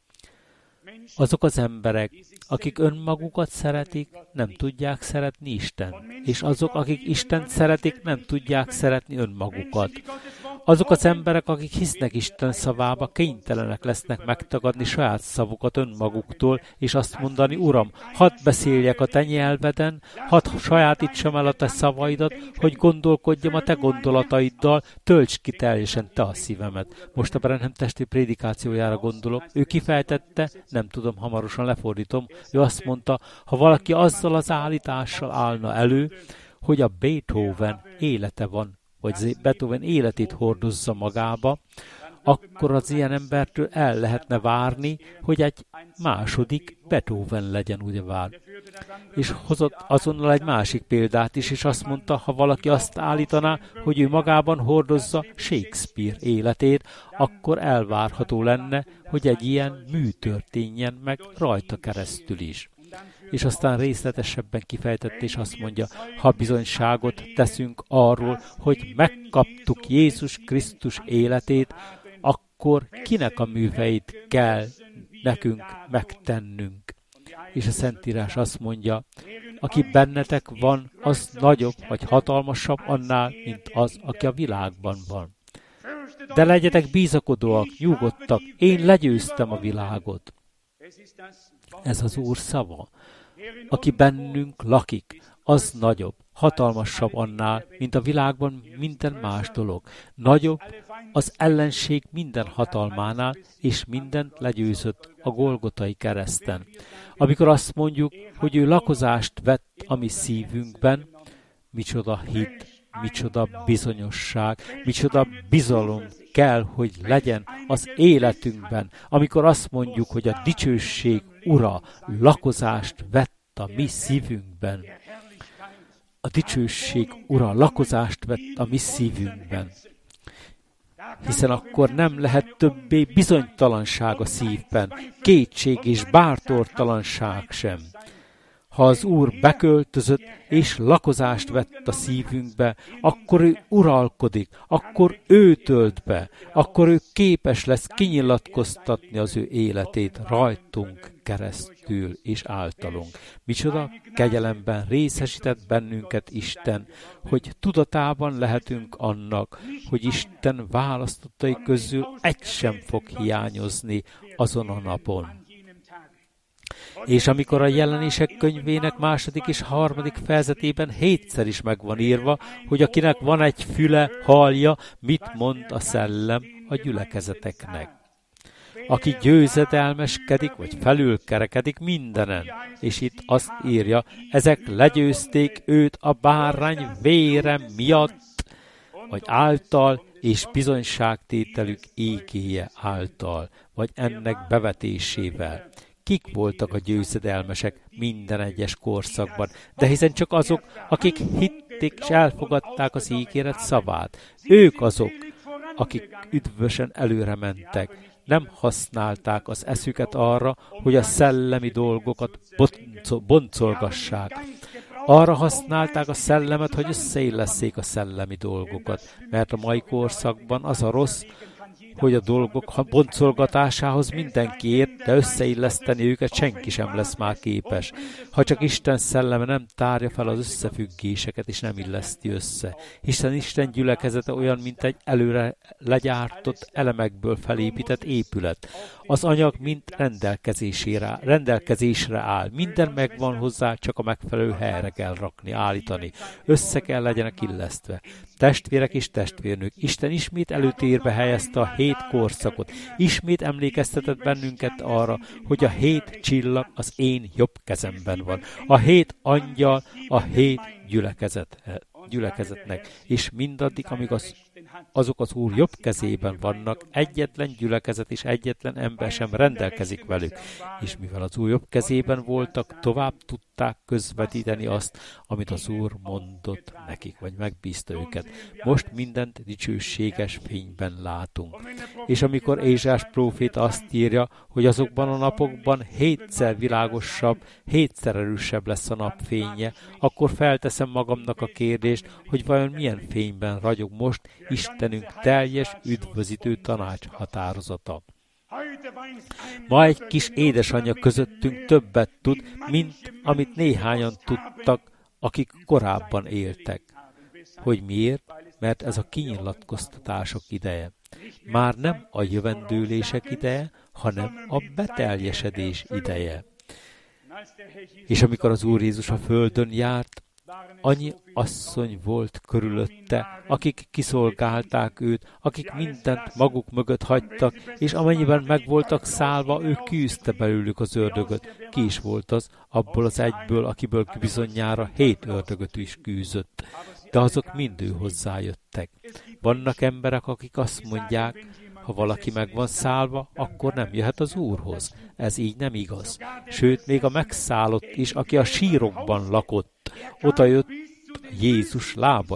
Azok az emberek, akik önmagukat szeretik, nem tudják szeretni Istent, és azok, akik Istent szeretik, nem tudják szeretni önmagukat. Azok az emberek, akik hisznek Isten szavába, kénytelenek lesznek megtagadni saját szavukat önmaguktól, és azt mondani, Uram, hadd beszéljek a te nyelveden, hadd sajátítsam el a te szavaidat, hogy gondolkodjam a te gondolataiddal, tölts ki teljesen te a szívemet. Most a Branham testi prédikációjára gondolok. Ő kifejtette, nem tudom, hamarosan lefordítom, ő azt mondta, ha valaki azzal az állítással állna elő, hogy a Beethoven élete van, vagy Beethoven életét hordozza magába, akkor az ilyen embertől el lehetne várni, hogy egy második Beethoven legyen, ugye vár. És hozott azonnal egy másik példát is, és azt mondta, ha valaki azt állítaná, hogy ő magában hordozza Shakespeare életét, akkor elvárható lenne, hogy egy ilyen mű történjen meg rajta keresztül is. És aztán részletesebben kifejtette, és azt mondja, ha bizonyságot teszünk arról, hogy megkaptuk Jézus Krisztus életét, akkor kinek a műveit kell nekünk megtennünk. És a Szentírás azt mondja, aki bennetek van, az nagyobb vagy hatalmasabb annál, mint az, aki a világban van. De legyetek bízakodóak, nyugodtak, én legyőztem a világot. Ez az Úr szava. Aki bennünk lakik, az nagyobb, hatalmasabb annál, mint a világban minden más dolog. Nagyobb az ellenség minden hatalmánál, és mindent legyőzött a Golgotai kereszten. Amikor azt mondjuk, hogy ő lakozást vett a mi szívünkben, micsoda hit, micsoda bizonyosság, micsoda bizalom kell, hogy legyen az életünkben, amikor azt mondjuk, hogy a dicsőség Ura lakozást vett a mi szívünkben. A dicsőség Ura lakozást vett a mi szívünkben. Hiszen akkor nem lehet többé bizonytalanság a szívben, kétség és bátortalanság sem. Ha az Úr beköltözött és lakozást vett a szívünkbe, akkor ő uralkodik, akkor ő tölt be, akkor ő képes lesz kinyilatkoztatni az ő életét rajtunk keresztül és általunk. Micsoda kegyelemben részesített bennünket Isten, hogy tudatában lehetünk annak, hogy Isten választottai közül egy sem fog hiányozni azon a napon. És amikor a Jelenések könyvének 2. és 3. fejezetében 7-szer is meg van írva, hogy akinek van egy füle, hallja, mit mond a szellem a gyülekezeteknek. Aki győzedelmeskedik, vagy felülkerekedik mindenen. És itt azt írja, ezek legyőzték őt a bárány vére miatt, vagy által, és bizonyságtételük ígéje által, vagy ennek bevetésével. Kik voltak a győzedelmesek minden egyes korszakban, de hiszen csak azok, akik hitték és elfogadták az ígéret szavát. Ők azok, akik üdvösen előre mentek. Nem használták az eszüket arra, hogy a szellemi dolgokat boncolgassák. Arra használták a szellemet, hogy összeillesszék a szellemi dolgokat, mert a mai korszakban az a rossz, hogy a dolgok boncolgatásához mindenki ért, de összeilleszteni őket senki sem lesz már képes. Ha csak Isten szelleme nem tárja fel az összefüggéseket, és nem illeszti össze. Hiszen Isten gyülekezete olyan, mint egy előre legyártott elemekből felépített épület. Az anyag mind rendelkezésre áll. Minden megvan hozzá, csak a megfelelő helyre kell rakni, állítani. Össze kell legyenek illesztve. Testvérek és testvérnők, Isten ismét előtérbe helyezte a 7 korszakot. Ismét emlékeztetett bennünket arra, hogy a 7 csillag az én jobb kezemben van. A 7 angyal a 7 gyülekezetnek, és mindaddig, amíg azok az Úr jobb kezében vannak, egyetlen gyülekezet és egyetlen ember sem rendelkezik velük. És mivel az Úr jobb kezében voltak, tovább tudták közvetíteni azt, amit az Úr mondott nekik, vagy megbízta őket. Most mindent dicsőséges fényben látunk. És amikor Ézsás próféta azt írja, hogy azokban a napokban 7-szer világosabb, 7-szer erősebb lesz a napfénye, akkor felteszem magamnak a kérdést, hogy vajon milyen fényben ragyog most Istenünk teljes, üdvözítő tanács határozata. Ma egy kis édesanyja közöttünk többet tud, mint amit néhányan tudtak, akik korábban éltek. Hogy miért? Mert ez a kinyilatkoztatások ideje. Már nem a jövendőlések ideje, hanem a beteljesedés ideje. És amikor az Úr Jézus a földön járt, annyi asszony volt körülötte, akik kiszolgálták őt, akik mindent maguk mögött hagytak, és amennyiben meg voltak szállva, ő kiűzte belőlük az ördögöt. Ki is volt az, abból az egyből, akiből bizonyára 7 ördögöt is kiűzött. De azok mind ő hozzájöttek. Vannak emberek, akik azt mondják, ha valaki meg van szállva, akkor nem jöhet az Úrhoz. Ez így nem igaz. Sőt, még a megszállott is, aki a sírokban lakott, oda jött Jézus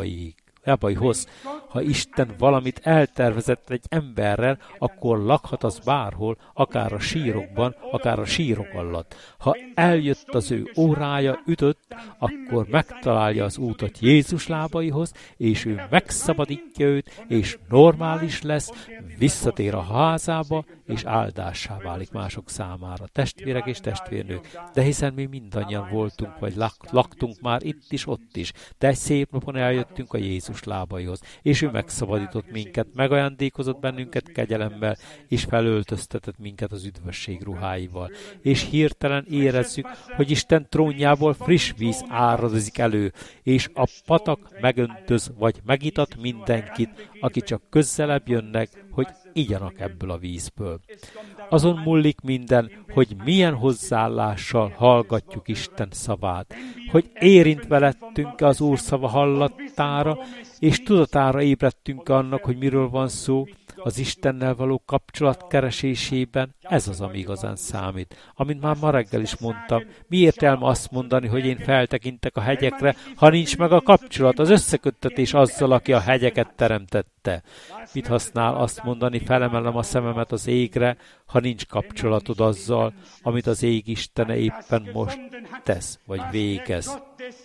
lábaihoz. Ha Isten valamit eltervezett egy emberrel, akkor lakhat az bárhol, akár a sírokban, akár a sírok alatt. Ha eljött az ő órája, ütött, akkor megtalálja az útot Jézus lábaihoz, és ő megszabadítja őt, és normális lesz, visszatér a házába, és áldássá válik mások számára. Testvérek és testvérnők, de hiszen mi mindannyian voltunk, vagy laktunk már itt is, ott is, de egy szép napon eljöttünk a Jézus lábaihoz, és ő megszabadított minket, megajándékozott bennünket kegyelemmel, és felöltöztetett minket az üdvösség ruháival. És hirtelen érezzük, hogy Isten trónjából friss víz áradozik elő, és a patak megöntöz, vagy megitat mindenkit, aki csak közelebb jönnek, hogy igyanak ebből a vízből. Azon múlik minden, hogy milyen hozzáállással hallgatjuk Isten szavát, hogy érintve lettünk az Úr szava hallatára, és tudatára ébredtünk annak, hogy miről van szó, az Istennel való kapcsolat keresésében. Ez az, ami igazán számít. Amint már ma reggel is mondtam, mi értelme azt mondani, hogy én feltekintek a hegyekre, ha nincs meg a kapcsolat, az összeköttetés azzal, aki a hegyeket teremtette. Mit használ azt mondani, felemelem a szememet az égre, ha nincs kapcsolatod azzal, amit az ég Istene éppen most tesz, vagy végez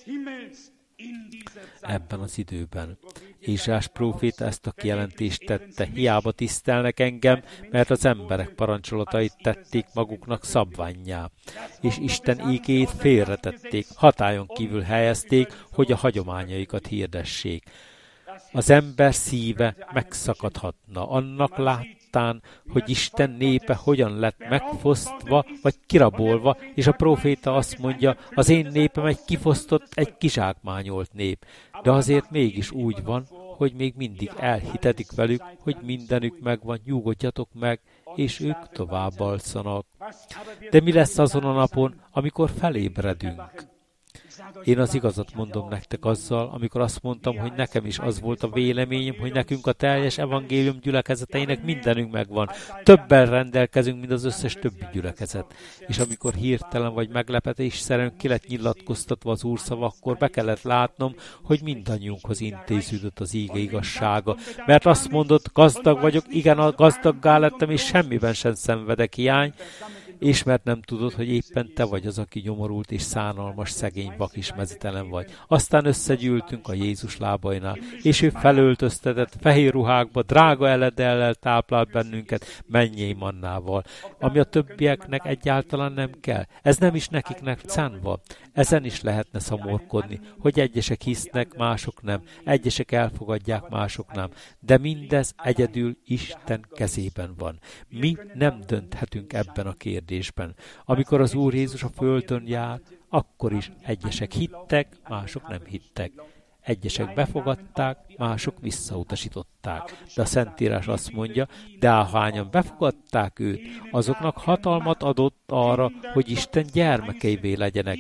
ebben az időben. Ézsás próféta ezt a kijelentést tette, hiába tisztelnek engem, mert az emberek parancsolatait tették maguknak szabvánnyá, és Isten ígéjét félretették, hatályon kívül helyezték, hogy a hagyományaikat hirdessék. Az ember szíve megszakadhatna annak láttán, hogy Isten népe hogyan lett megfosztva vagy kirabolva, és a próféta azt mondja, az én népem egy kifosztott, egy kizsákmányolt nép. De azért mégis úgy van, hogy még mindig elhitetik velük, hogy mindenük megvan, nyugodjatok meg, és ők tovább alszanak. De mi lesz azon a napon, amikor felébredünk? Én az igazat mondom nektek azzal, amikor azt mondtam, hogy nekem is az volt a véleményem, hogy nekünk a teljes evangélium gyülekezeteinek mindenünk megvan. Többen rendelkezünk, mint az összes többi gyülekezet. És amikor hirtelen vagy meglepetésszerűen ki lett nyilatkoztatva az Úr szava, akkor be kellett látnom, hogy mindannyiunkhoz intéződött az íge igazsága. Mert azt mondott, gazdag vagyok, igen, gazdaggá lettem, és semmiben sem szenvedek hiány, és mert nem tudod, hogy éppen te vagy az, aki nyomorult és szánalmas, szegény, vak és mezitelen vagy. Aztán összegyűltünk a Jézus lábainál, és ő felöltöztetett fehér ruhákba, drága eledellel táplált bennünket mennyei mannával, ami a többieknek egyáltalán nem kell. Ez nem is nekiknek szánva. Ezen is lehetne szomorkodni, hogy egyesek hisznek, mások nem, egyesek elfogadják, mások nem, de mindez egyedül Isten kezében van. Mi nem dönthetünk ebben a kérdésben. Amikor az Úr Jézus a földön jár, akkor is egyesek hittek, mások nem hittek. Egyesek befogadták, mások visszautasították. De a Szentírás azt mondja, de ahányan befogadták őt, azoknak hatalmat adott arra, hogy Isten gyermekeivé legyenek.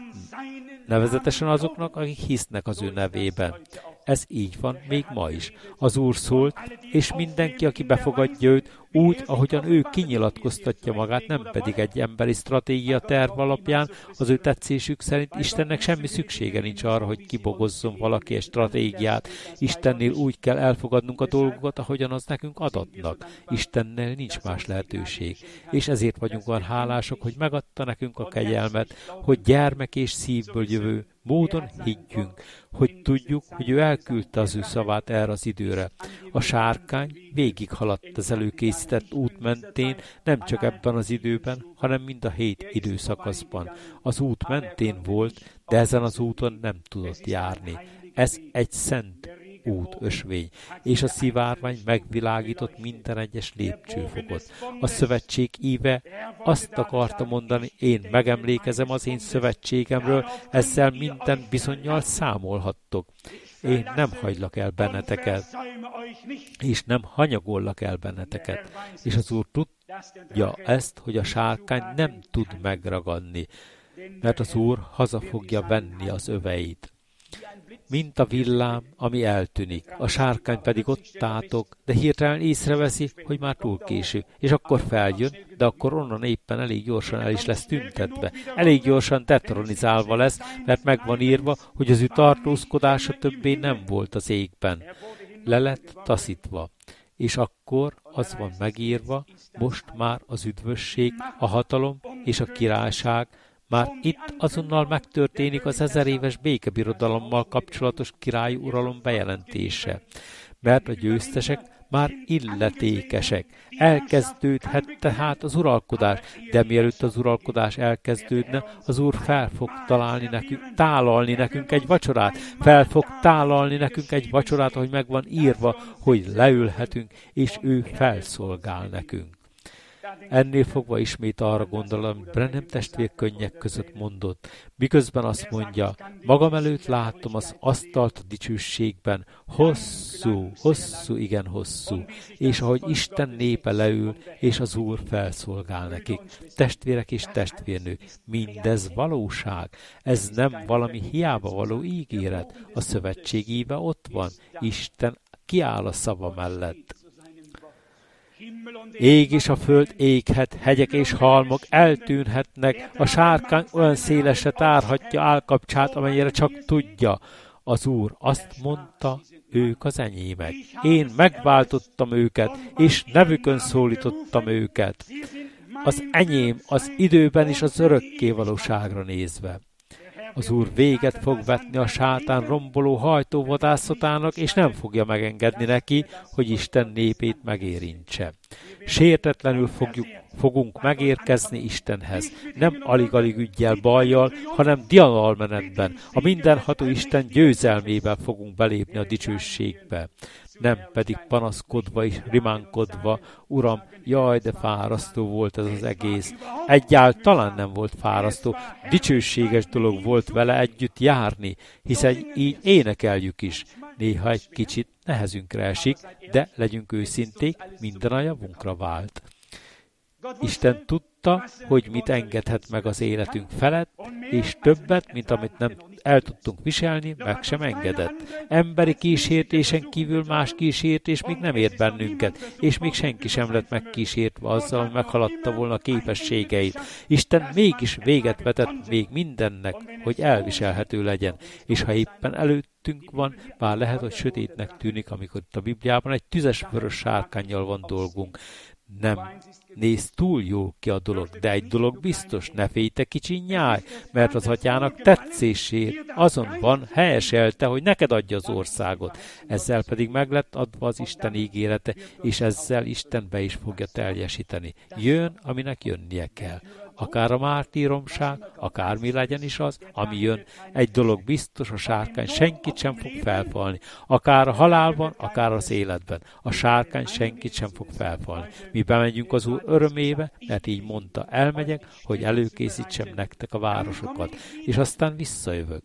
Nevezetesen azoknak, akik hisznek az ő nevében. Ez így van még ma is. Az Úr szólt, és mindenki, aki befogadja őt, úgy, ahogyan ő kinyilatkoztatja magát, nem pedig egy emberi stratégia terv alapján, az ő tetszésük szerint Istennek semmi szüksége nincs arra, hogy kibogozzon valaki egy stratégiát. Istennél úgy kell elfogadnunk a dolgokat, ahogyan az nekünk adatnak. Istennel nincs más lehetőség. És ezért vagyunk olyan hálások, hogy megadta nekünk a kegyelmet, hogy gyermek és szívből jövő módon higgyünk, hogy tudjuk, hogy ő elküldte az ő szavát erre az időre. A sárkány végighaladt az előkészített út mentén, nem csak ebben az időben, hanem mind a 7 időszakaszban. Az út mentén volt, de ezen az úton nem tudott járni. Ez egy szent út, ösvény, és a szivárvány megvilágított minden egyes lépcsőfokot. A szövetség íve azt akarta mondani, én megemlékezem az én szövetségemről, ezzel minden bizonnyal számolhattok. Én nem hagylak el benneteket, és nem hanyagollak el benneteket. És az Úr tudja ezt, hogy a sárkány nem tud megragadni, mert az Úr haza fogja venni az öveit. Mint a villám, ami eltűnik, a sárkány pedig ott tátog, de hirtelen észreveszi, hogy már túl késő, és akkor feljön, de akkor onnan éppen elég gyorsan el is lesz tüntetve. Elég gyorsan detronizálva lesz, mert meg van írva, hogy az ő tartózkodása többé nem volt az égben. Le lett taszítva. És akkor az van megírva, most már az üdvösség, a hatalom és a királyság, már itt azonnal megtörténik az 1000 éves békebirodalommal kapcsolatos királyi uralom bejelentése, mert a győztesek már illetékesek. Elkezdődhet tehát az uralkodás, de mielőtt az uralkodás elkezdődne, az Úr fel fog tálalni nekünk egy vacsorát. Fel fog tálalni nekünk egy vacsorát, ahogy meg van írva, hogy leülhetünk, és ő felszolgál nekünk. Ennél fogva ismét arra gondol, amit Branham testvér könnyek között mondott, miközben azt mondja, magam előtt láttam az asztalt a dicsőségben, hosszú, igen hosszú, és ahogy Isten népe leül, és az Úr felszolgál nekik. Testvérek és testvérnők, mindez valóság, ez nem valami hiába való ígéret, a szövetség íve ott van, Isten kiáll a szava mellett. Ég és a föld éghet, hegyek és halmok eltűnhetnek, a sárkány olyan szélesre tárhatja állkapcsát, amennyire csak tudja. Az Úr azt mondta, ők az enyémek. Én megváltottam őket, és nevükön szólítottam őket. Az enyém az időben és az örökkévalóságra nézve. Az Úr véget fog vetni a sátán romboló hajtóvadászatának, és nem fogja megengedni neki, hogy Isten népét megérintse. Sértetlenül fogunk megérkezni Istenhez, nem alig-alig üggyel, bajjal, hanem diadalmenetben. A mindenható Isten győzelmével fogunk belépni a dicsőségbe. Nem pedig panaszkodva és rimánkodva, Uram, jaj, de fárasztó volt ez az egész. Egyáltalán nem volt fárasztó, dicsőséges dolog volt vele együtt járni, hiszen így énekeljük is. Néha egy kicsit nehezünkre esik, de legyünk őszinték, minden a javunkra vált. Isten tudta, hogy mit engedhet meg az életünk felett, és többet, mint amit nem el tudtunk viselni, meg sem engedett. Emberi kísértésen kívül más kísértés még nem ért bennünket, és még senki sem lett megkísértve azzal, hogy meghaladta volna a képességeit. Isten mégis véget vetett még mindennek, hogy elviselhető legyen, és ha éppen előttünk van, bár lehet, hogy sötétnek tűnik, amikor itt a Bibliában egy tüzes vörös sárkánnyal van dolgunk, Nem néz túl jól ki a dolog, de egy dolog biztos, ne félj te kicsi nyáj, mert az atyának tetszésért azon van, helyeselte, hogy neked adja az országot. Ezzel pedig meg lett adva az Isten ígérete, és ezzel Isten be is fogja teljesíteni. Jön, aminek jönnie kell. Akár a mártíromság, akármi legyen is az, ami jön. Egy dolog biztos, a sárkány senkit sem fog felfalni. Akár a halálban, akár az életben. A sárkány senkit sem fog felfalni. Mi bemegyünk az Úr örömébe, mert így mondta, elmegyek, hogy előkészítsem nektek a városokat. És aztán visszajövök.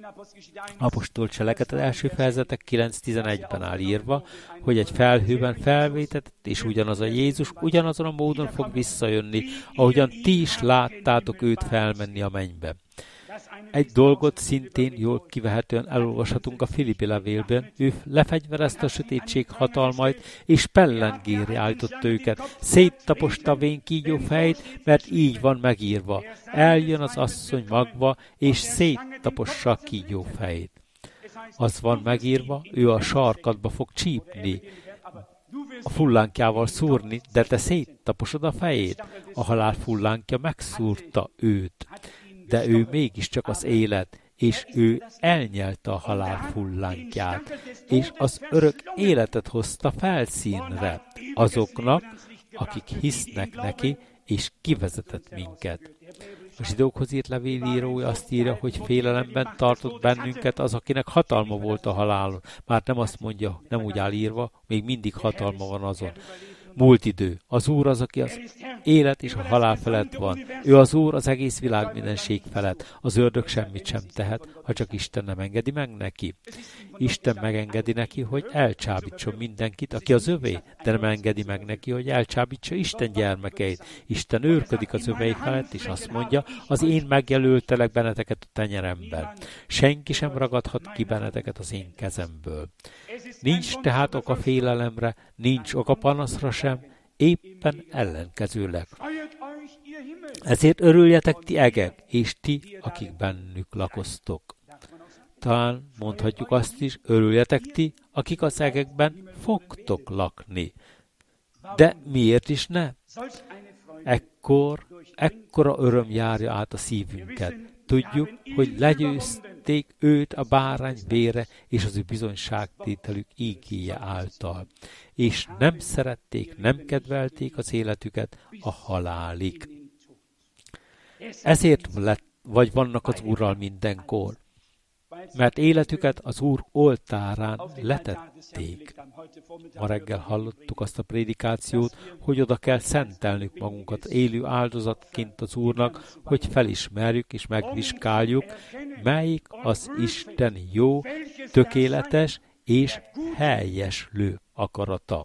Apostol Cselekedet első fejezetek 9-11-ben áll írva, hogy egy felhőben felvétett, és ugyanaz a Jézus ugyanazon a módon fog visszajönni, ahogyan ti is láttátok őt felmenni a mennybe. Egy dolgot szintén jól kivehetően elolvashatunk a Filippi levélben, ő lefegyverezte a sötétség hatalmait, és pellengérre állította őket, széttaposta vén kígyó fejt, mert így van megírva, eljön az asszony magva, és széttapossa a kígyó fejt. Az van megírva, ő a sarkadba fog csípni, a fullánkjával szúrni, de te széttaposod a fejét. A halál fullánkja megszúrta őt, de ő mégiscsak az élet, és ő elnyelte a halál fullánkját, és az örök életet hozta felszínre azoknak, akik hisznek neki, és kivezetett minket. A zsidókhoz írt levélírója azt írja, hogy félelemben tartott bennünket az, akinek hatalma volt a halálon. Már nem azt mondja, nem úgy áll írva, még mindig hatalma van azon. Múlt idő. Az Úr az, aki az élet és a halál felett van. Ő az Úr az egész világ mindenség felett. Az ördög semmit sem tehet, ha csak Isten nem engedi meg neki. Isten megengedi neki, hogy elcsábítson mindenkit, aki az övé, de nem engedi meg neki, hogy elcsábítsa Isten gyermekeit. Isten őrködik az övei felett, és azt mondja, az én megjelöltelek benneteket a tenyeremben. Senki sem ragadhat ki benneteket az én kezemből. Nincs tehát oka félelemre, nincs oka panaszra sem, éppen ellenkezőleg. Ezért örüljetek ti egek, és ti, akik bennük lakoztok. Talán mondhatjuk azt is, örüljetek ti, akik az egekben fogtok lakni. De miért is ne? Ekkora öröm járja át a szívünket. Tudjuk, hogy legyőzték őt a bárány vére és az ő bizonyságtételük ígéje által. És nem szerették, nem kedvelték az életüket a halálig. Ezért vannak az Úrral mindenkor, mert életüket az Úr oltárán letették. Ma reggel hallottuk azt a prédikációt, hogy oda kell szentelnünk magunkat élő áldozatként az Úrnak, hogy felismerjük és megvizsgáljuk, melyik az Isten jó, tökéletes és helyeslő akarata,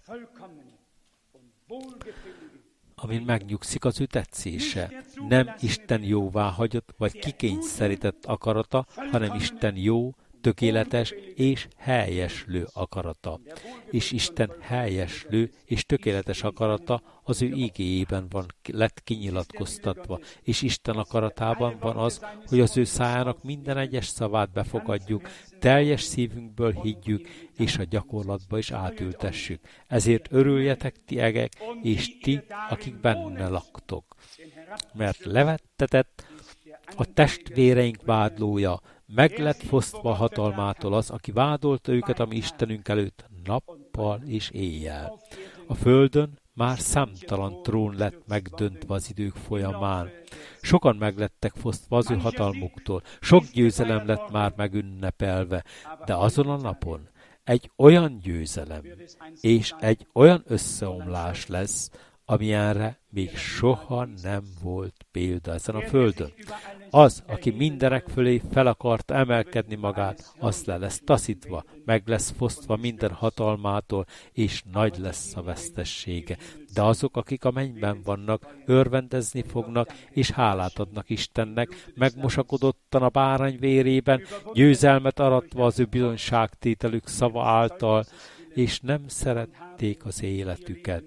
amin megnyugszik az ő tetszése. Nem Isten jóváhagyott vagy kikényszerített akarata, hanem Isten jó, tökéletes és helyeslő akarata. És Isten helyeslő és tökéletes akarata az ő igéjében lett kinyilatkoztatva, és Isten akaratában van az, hogy az ő szájának minden egyes szavát befogadjuk, teljes szívünkből higgyük, és a gyakorlatba is átültessük. Ezért örüljetek ti egek, és ti, akik benne laktok. Mert levettetett a testvéreink vádlója, meg lett fosztva hatalmától az, aki vádolta őket a mi Istenünk előtt nappal és éjjel. A földön már számtalan trón lett megdöntve az idők folyamán. Sokan meglettek fosztva az ő hatalmuktól, sok győzelem lett már megünnepelve, de azon a napon egy olyan győzelem és egy olyan összeomlás lesz, amilyenre még soha nem volt példa ezen a földön. Az, aki mindenek fölé fel akart emelkedni magát, az le lesz taszítva, meg lesz fosztva minden hatalmától, és nagy lesz a vesztessége. De azok, akik a mennyben vannak, örvendezni fognak, és hálát adnak Istennek, megmosakodottan a bárány vérében, győzelmet aratva az ő bizonyságtételük szava által, és nem szerették az életüket.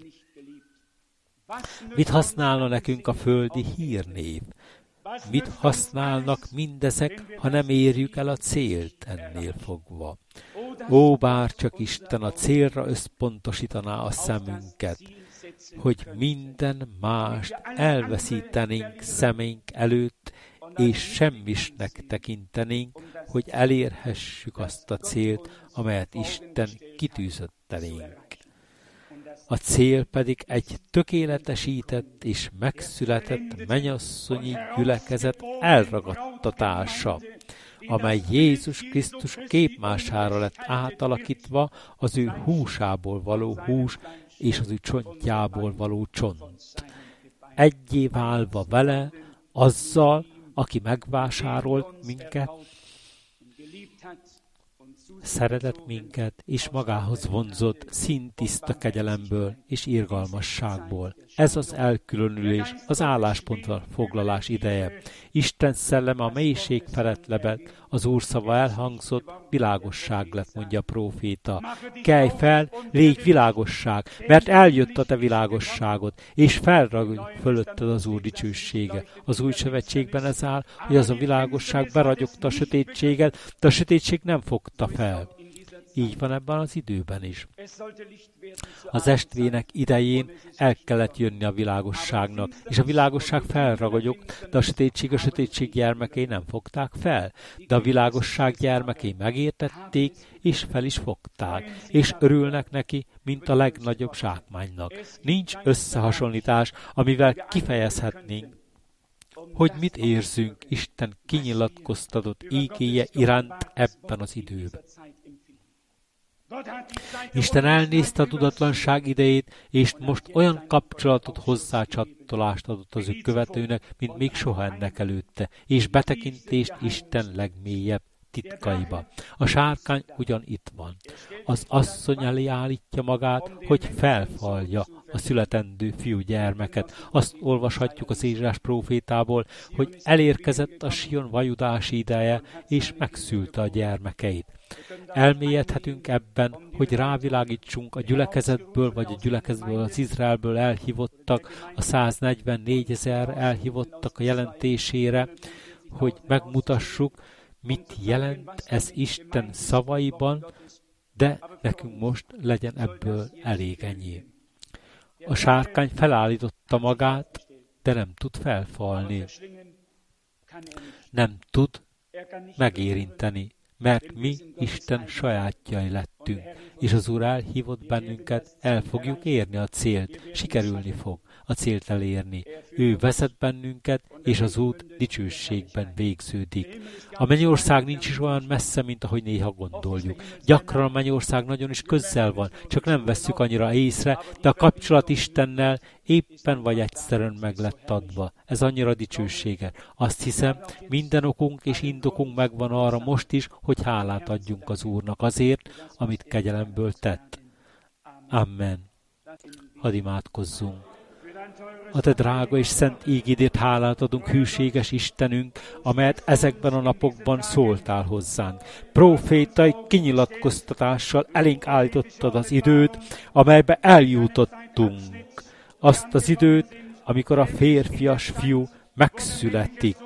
Mit használna nekünk a földi hírnév? Mit használnak mindezek, ha nem érjük el a célt ennél fogva? Ó, bár csak Isten a célra összpontosítaná a szemünket, hogy minden mást elveszítenénk szeménk előtt, és semmisnek tekintenénk, hogy elérhessük azt a célt, amelyet Isten kitűzött elénk. A cél pedig egy tökéletesített és megszületett mennyasszonyi gyülekezet elragadtatása, amely Jézus Krisztus képmására lett átalakítva az ő húsából való hús és az ő csontjából való csont. Egyé válva vele, azzal, aki megvásárolt minket, szeretett minket, és magához vonzott színtiszta kegyelemből és irgalmasságból. Ez az elkülönülés, az álláspontra foglalás ideje. Isten szelleme a mélység felett lebeg, az Úr szava elhangzott, világosság lett, mondja a próféta. Kelj fel, légy világosság, mert eljött a te világosságod, és felragadj fölötted az Úr dicsősége. Az új szövetségben ez áll, hogy az a világosság beragyogta a sötétséget, de a sötétség nem fogta fel. Így van ebben az időben is. Az estvének idején el kellett jönni a világosságnak, és a világosság felragadott, de a sötétség gyermekei nem fogták fel. De a világosság gyermekei megértették, és fel is fogták, és örülnek neki, mint a legnagyobb zsákmánynak. Nincs összehasonlítás, amivel kifejezhetnénk, hogy mit érzünk Isten kinyilatkoztatott ígéje iránt ebben az időben. Isten elnézte a tudatlanság idejét, és most olyan kapcsolatot, hozzácsatolást adott az ő követőnek, mint még soha ennek előtte, és betekintést Isten legmélyebb titkaiba. A sárkány ugyan itt van. Az asszony elé állítja magát, hogy felfalja a születendő fiúgyermeket. Azt olvashatjuk az Ézsaiás prófétából, hogy elérkezett a Sion vajudási ideje, és megszülte a gyermekeit. Elmélyedhetünk ebben, hogy rávilágítsunk a gyülekezetből, vagy a gyülekezetből, az Izraelből elhívottak, a 144 000 elhívottak a jelentésére, hogy megmutassuk, mit jelent ez Isten szavaiban, de nekünk most legyen ebből elég ennyi. A sárkány felállította magát, de nem tud felfalni. Nem tud megérinteni, mert mi Isten sajátjai lettünk, és az Úr elhívott bennünket, el fogjuk érni a célt, sikerülni fog a célt elérni. Ő vezet bennünket, és az út dicsőségben végződik. A mennyország nincs is olyan messze, mint ahogy néha gondoljuk. Gyakran a mennyország nagyon is közel van, csak nem vesszük annyira észre, de a kapcsolat Istennel éppen vagy egyszerűen meg lett adva. Ez annyira dicsősége. Azt hiszem, minden okunk és indokunk megvan arra most is, hogy hálát adjunk az Úrnak azért, amit kegyelemből tett. Amen. Hadd imádkozzunk. A te drága és szent ígédért hálát adunk, hűséges Istenünk, amelyet ezekben a napokban szóltál hozzánk. Profétai kinyilatkoztatással elénk állítottad az időt, amelybe eljutottunk. Azt az időt, amikor a férfias fiú megszületik.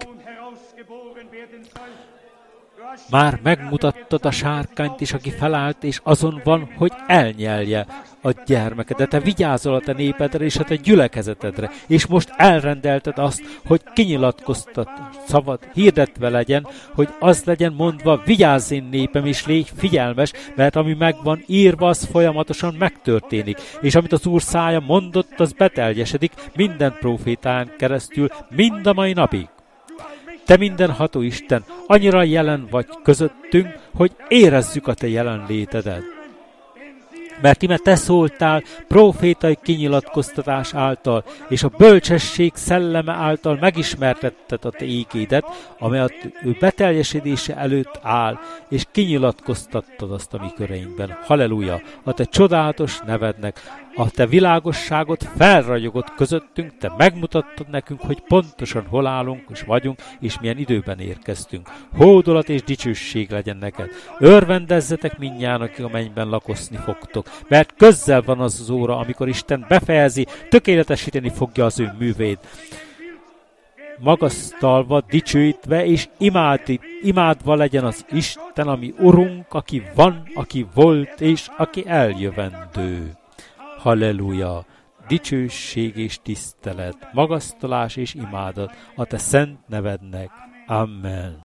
Már megmutattad a sárkányt is, aki felállt, és azon van, hogy elnyelje a gyermeket. De te vigyázol a te népedre és a te gyülekezetedre, és most elrendelted azt, hogy kinyilatkoztat szavad, hirdetve legyen, hogy az legyen mondva, vigyázz én népem, és légy figyelmes, mert ami megvan írva, az folyamatosan megtörténik. És amit az Úr szája mondott, az beteljesedik minden prófétán keresztül, mind a mai napig. Te mindenható Isten, annyira jelen vagy közöttünk, hogy érezzük a te jelenlétedet. Mert te szóltál profétai kinyilatkoztatás által, és a bölcsesség szelleme által megismertetted a te ígédet, amely a ő beteljesedése előtt áll, és kinyilatkoztattad azt a mi köreinkben. Halleluja! A te csodálatos nevednek, a te világosságot felragyogott közöttünk, te megmutattad nekünk, hogy pontosan hol állunk, és vagyunk, és milyen időben érkeztünk. Hódolat és dicsőség legyen neked. Örvendezzetek mindnyájan, akik a mennyben lakozni fogtok, mert közel van az az óra, amikor Isten befejezi, tökéletesíteni fogja az ő művét. Magasztalva, dicsőítve és imádva legyen az Isten, ami Urunk, aki van, aki volt és aki eljövendő. Halleluja! dicsőség és tisztelet, magasztalás és imádat a te szent nevednek. Amen.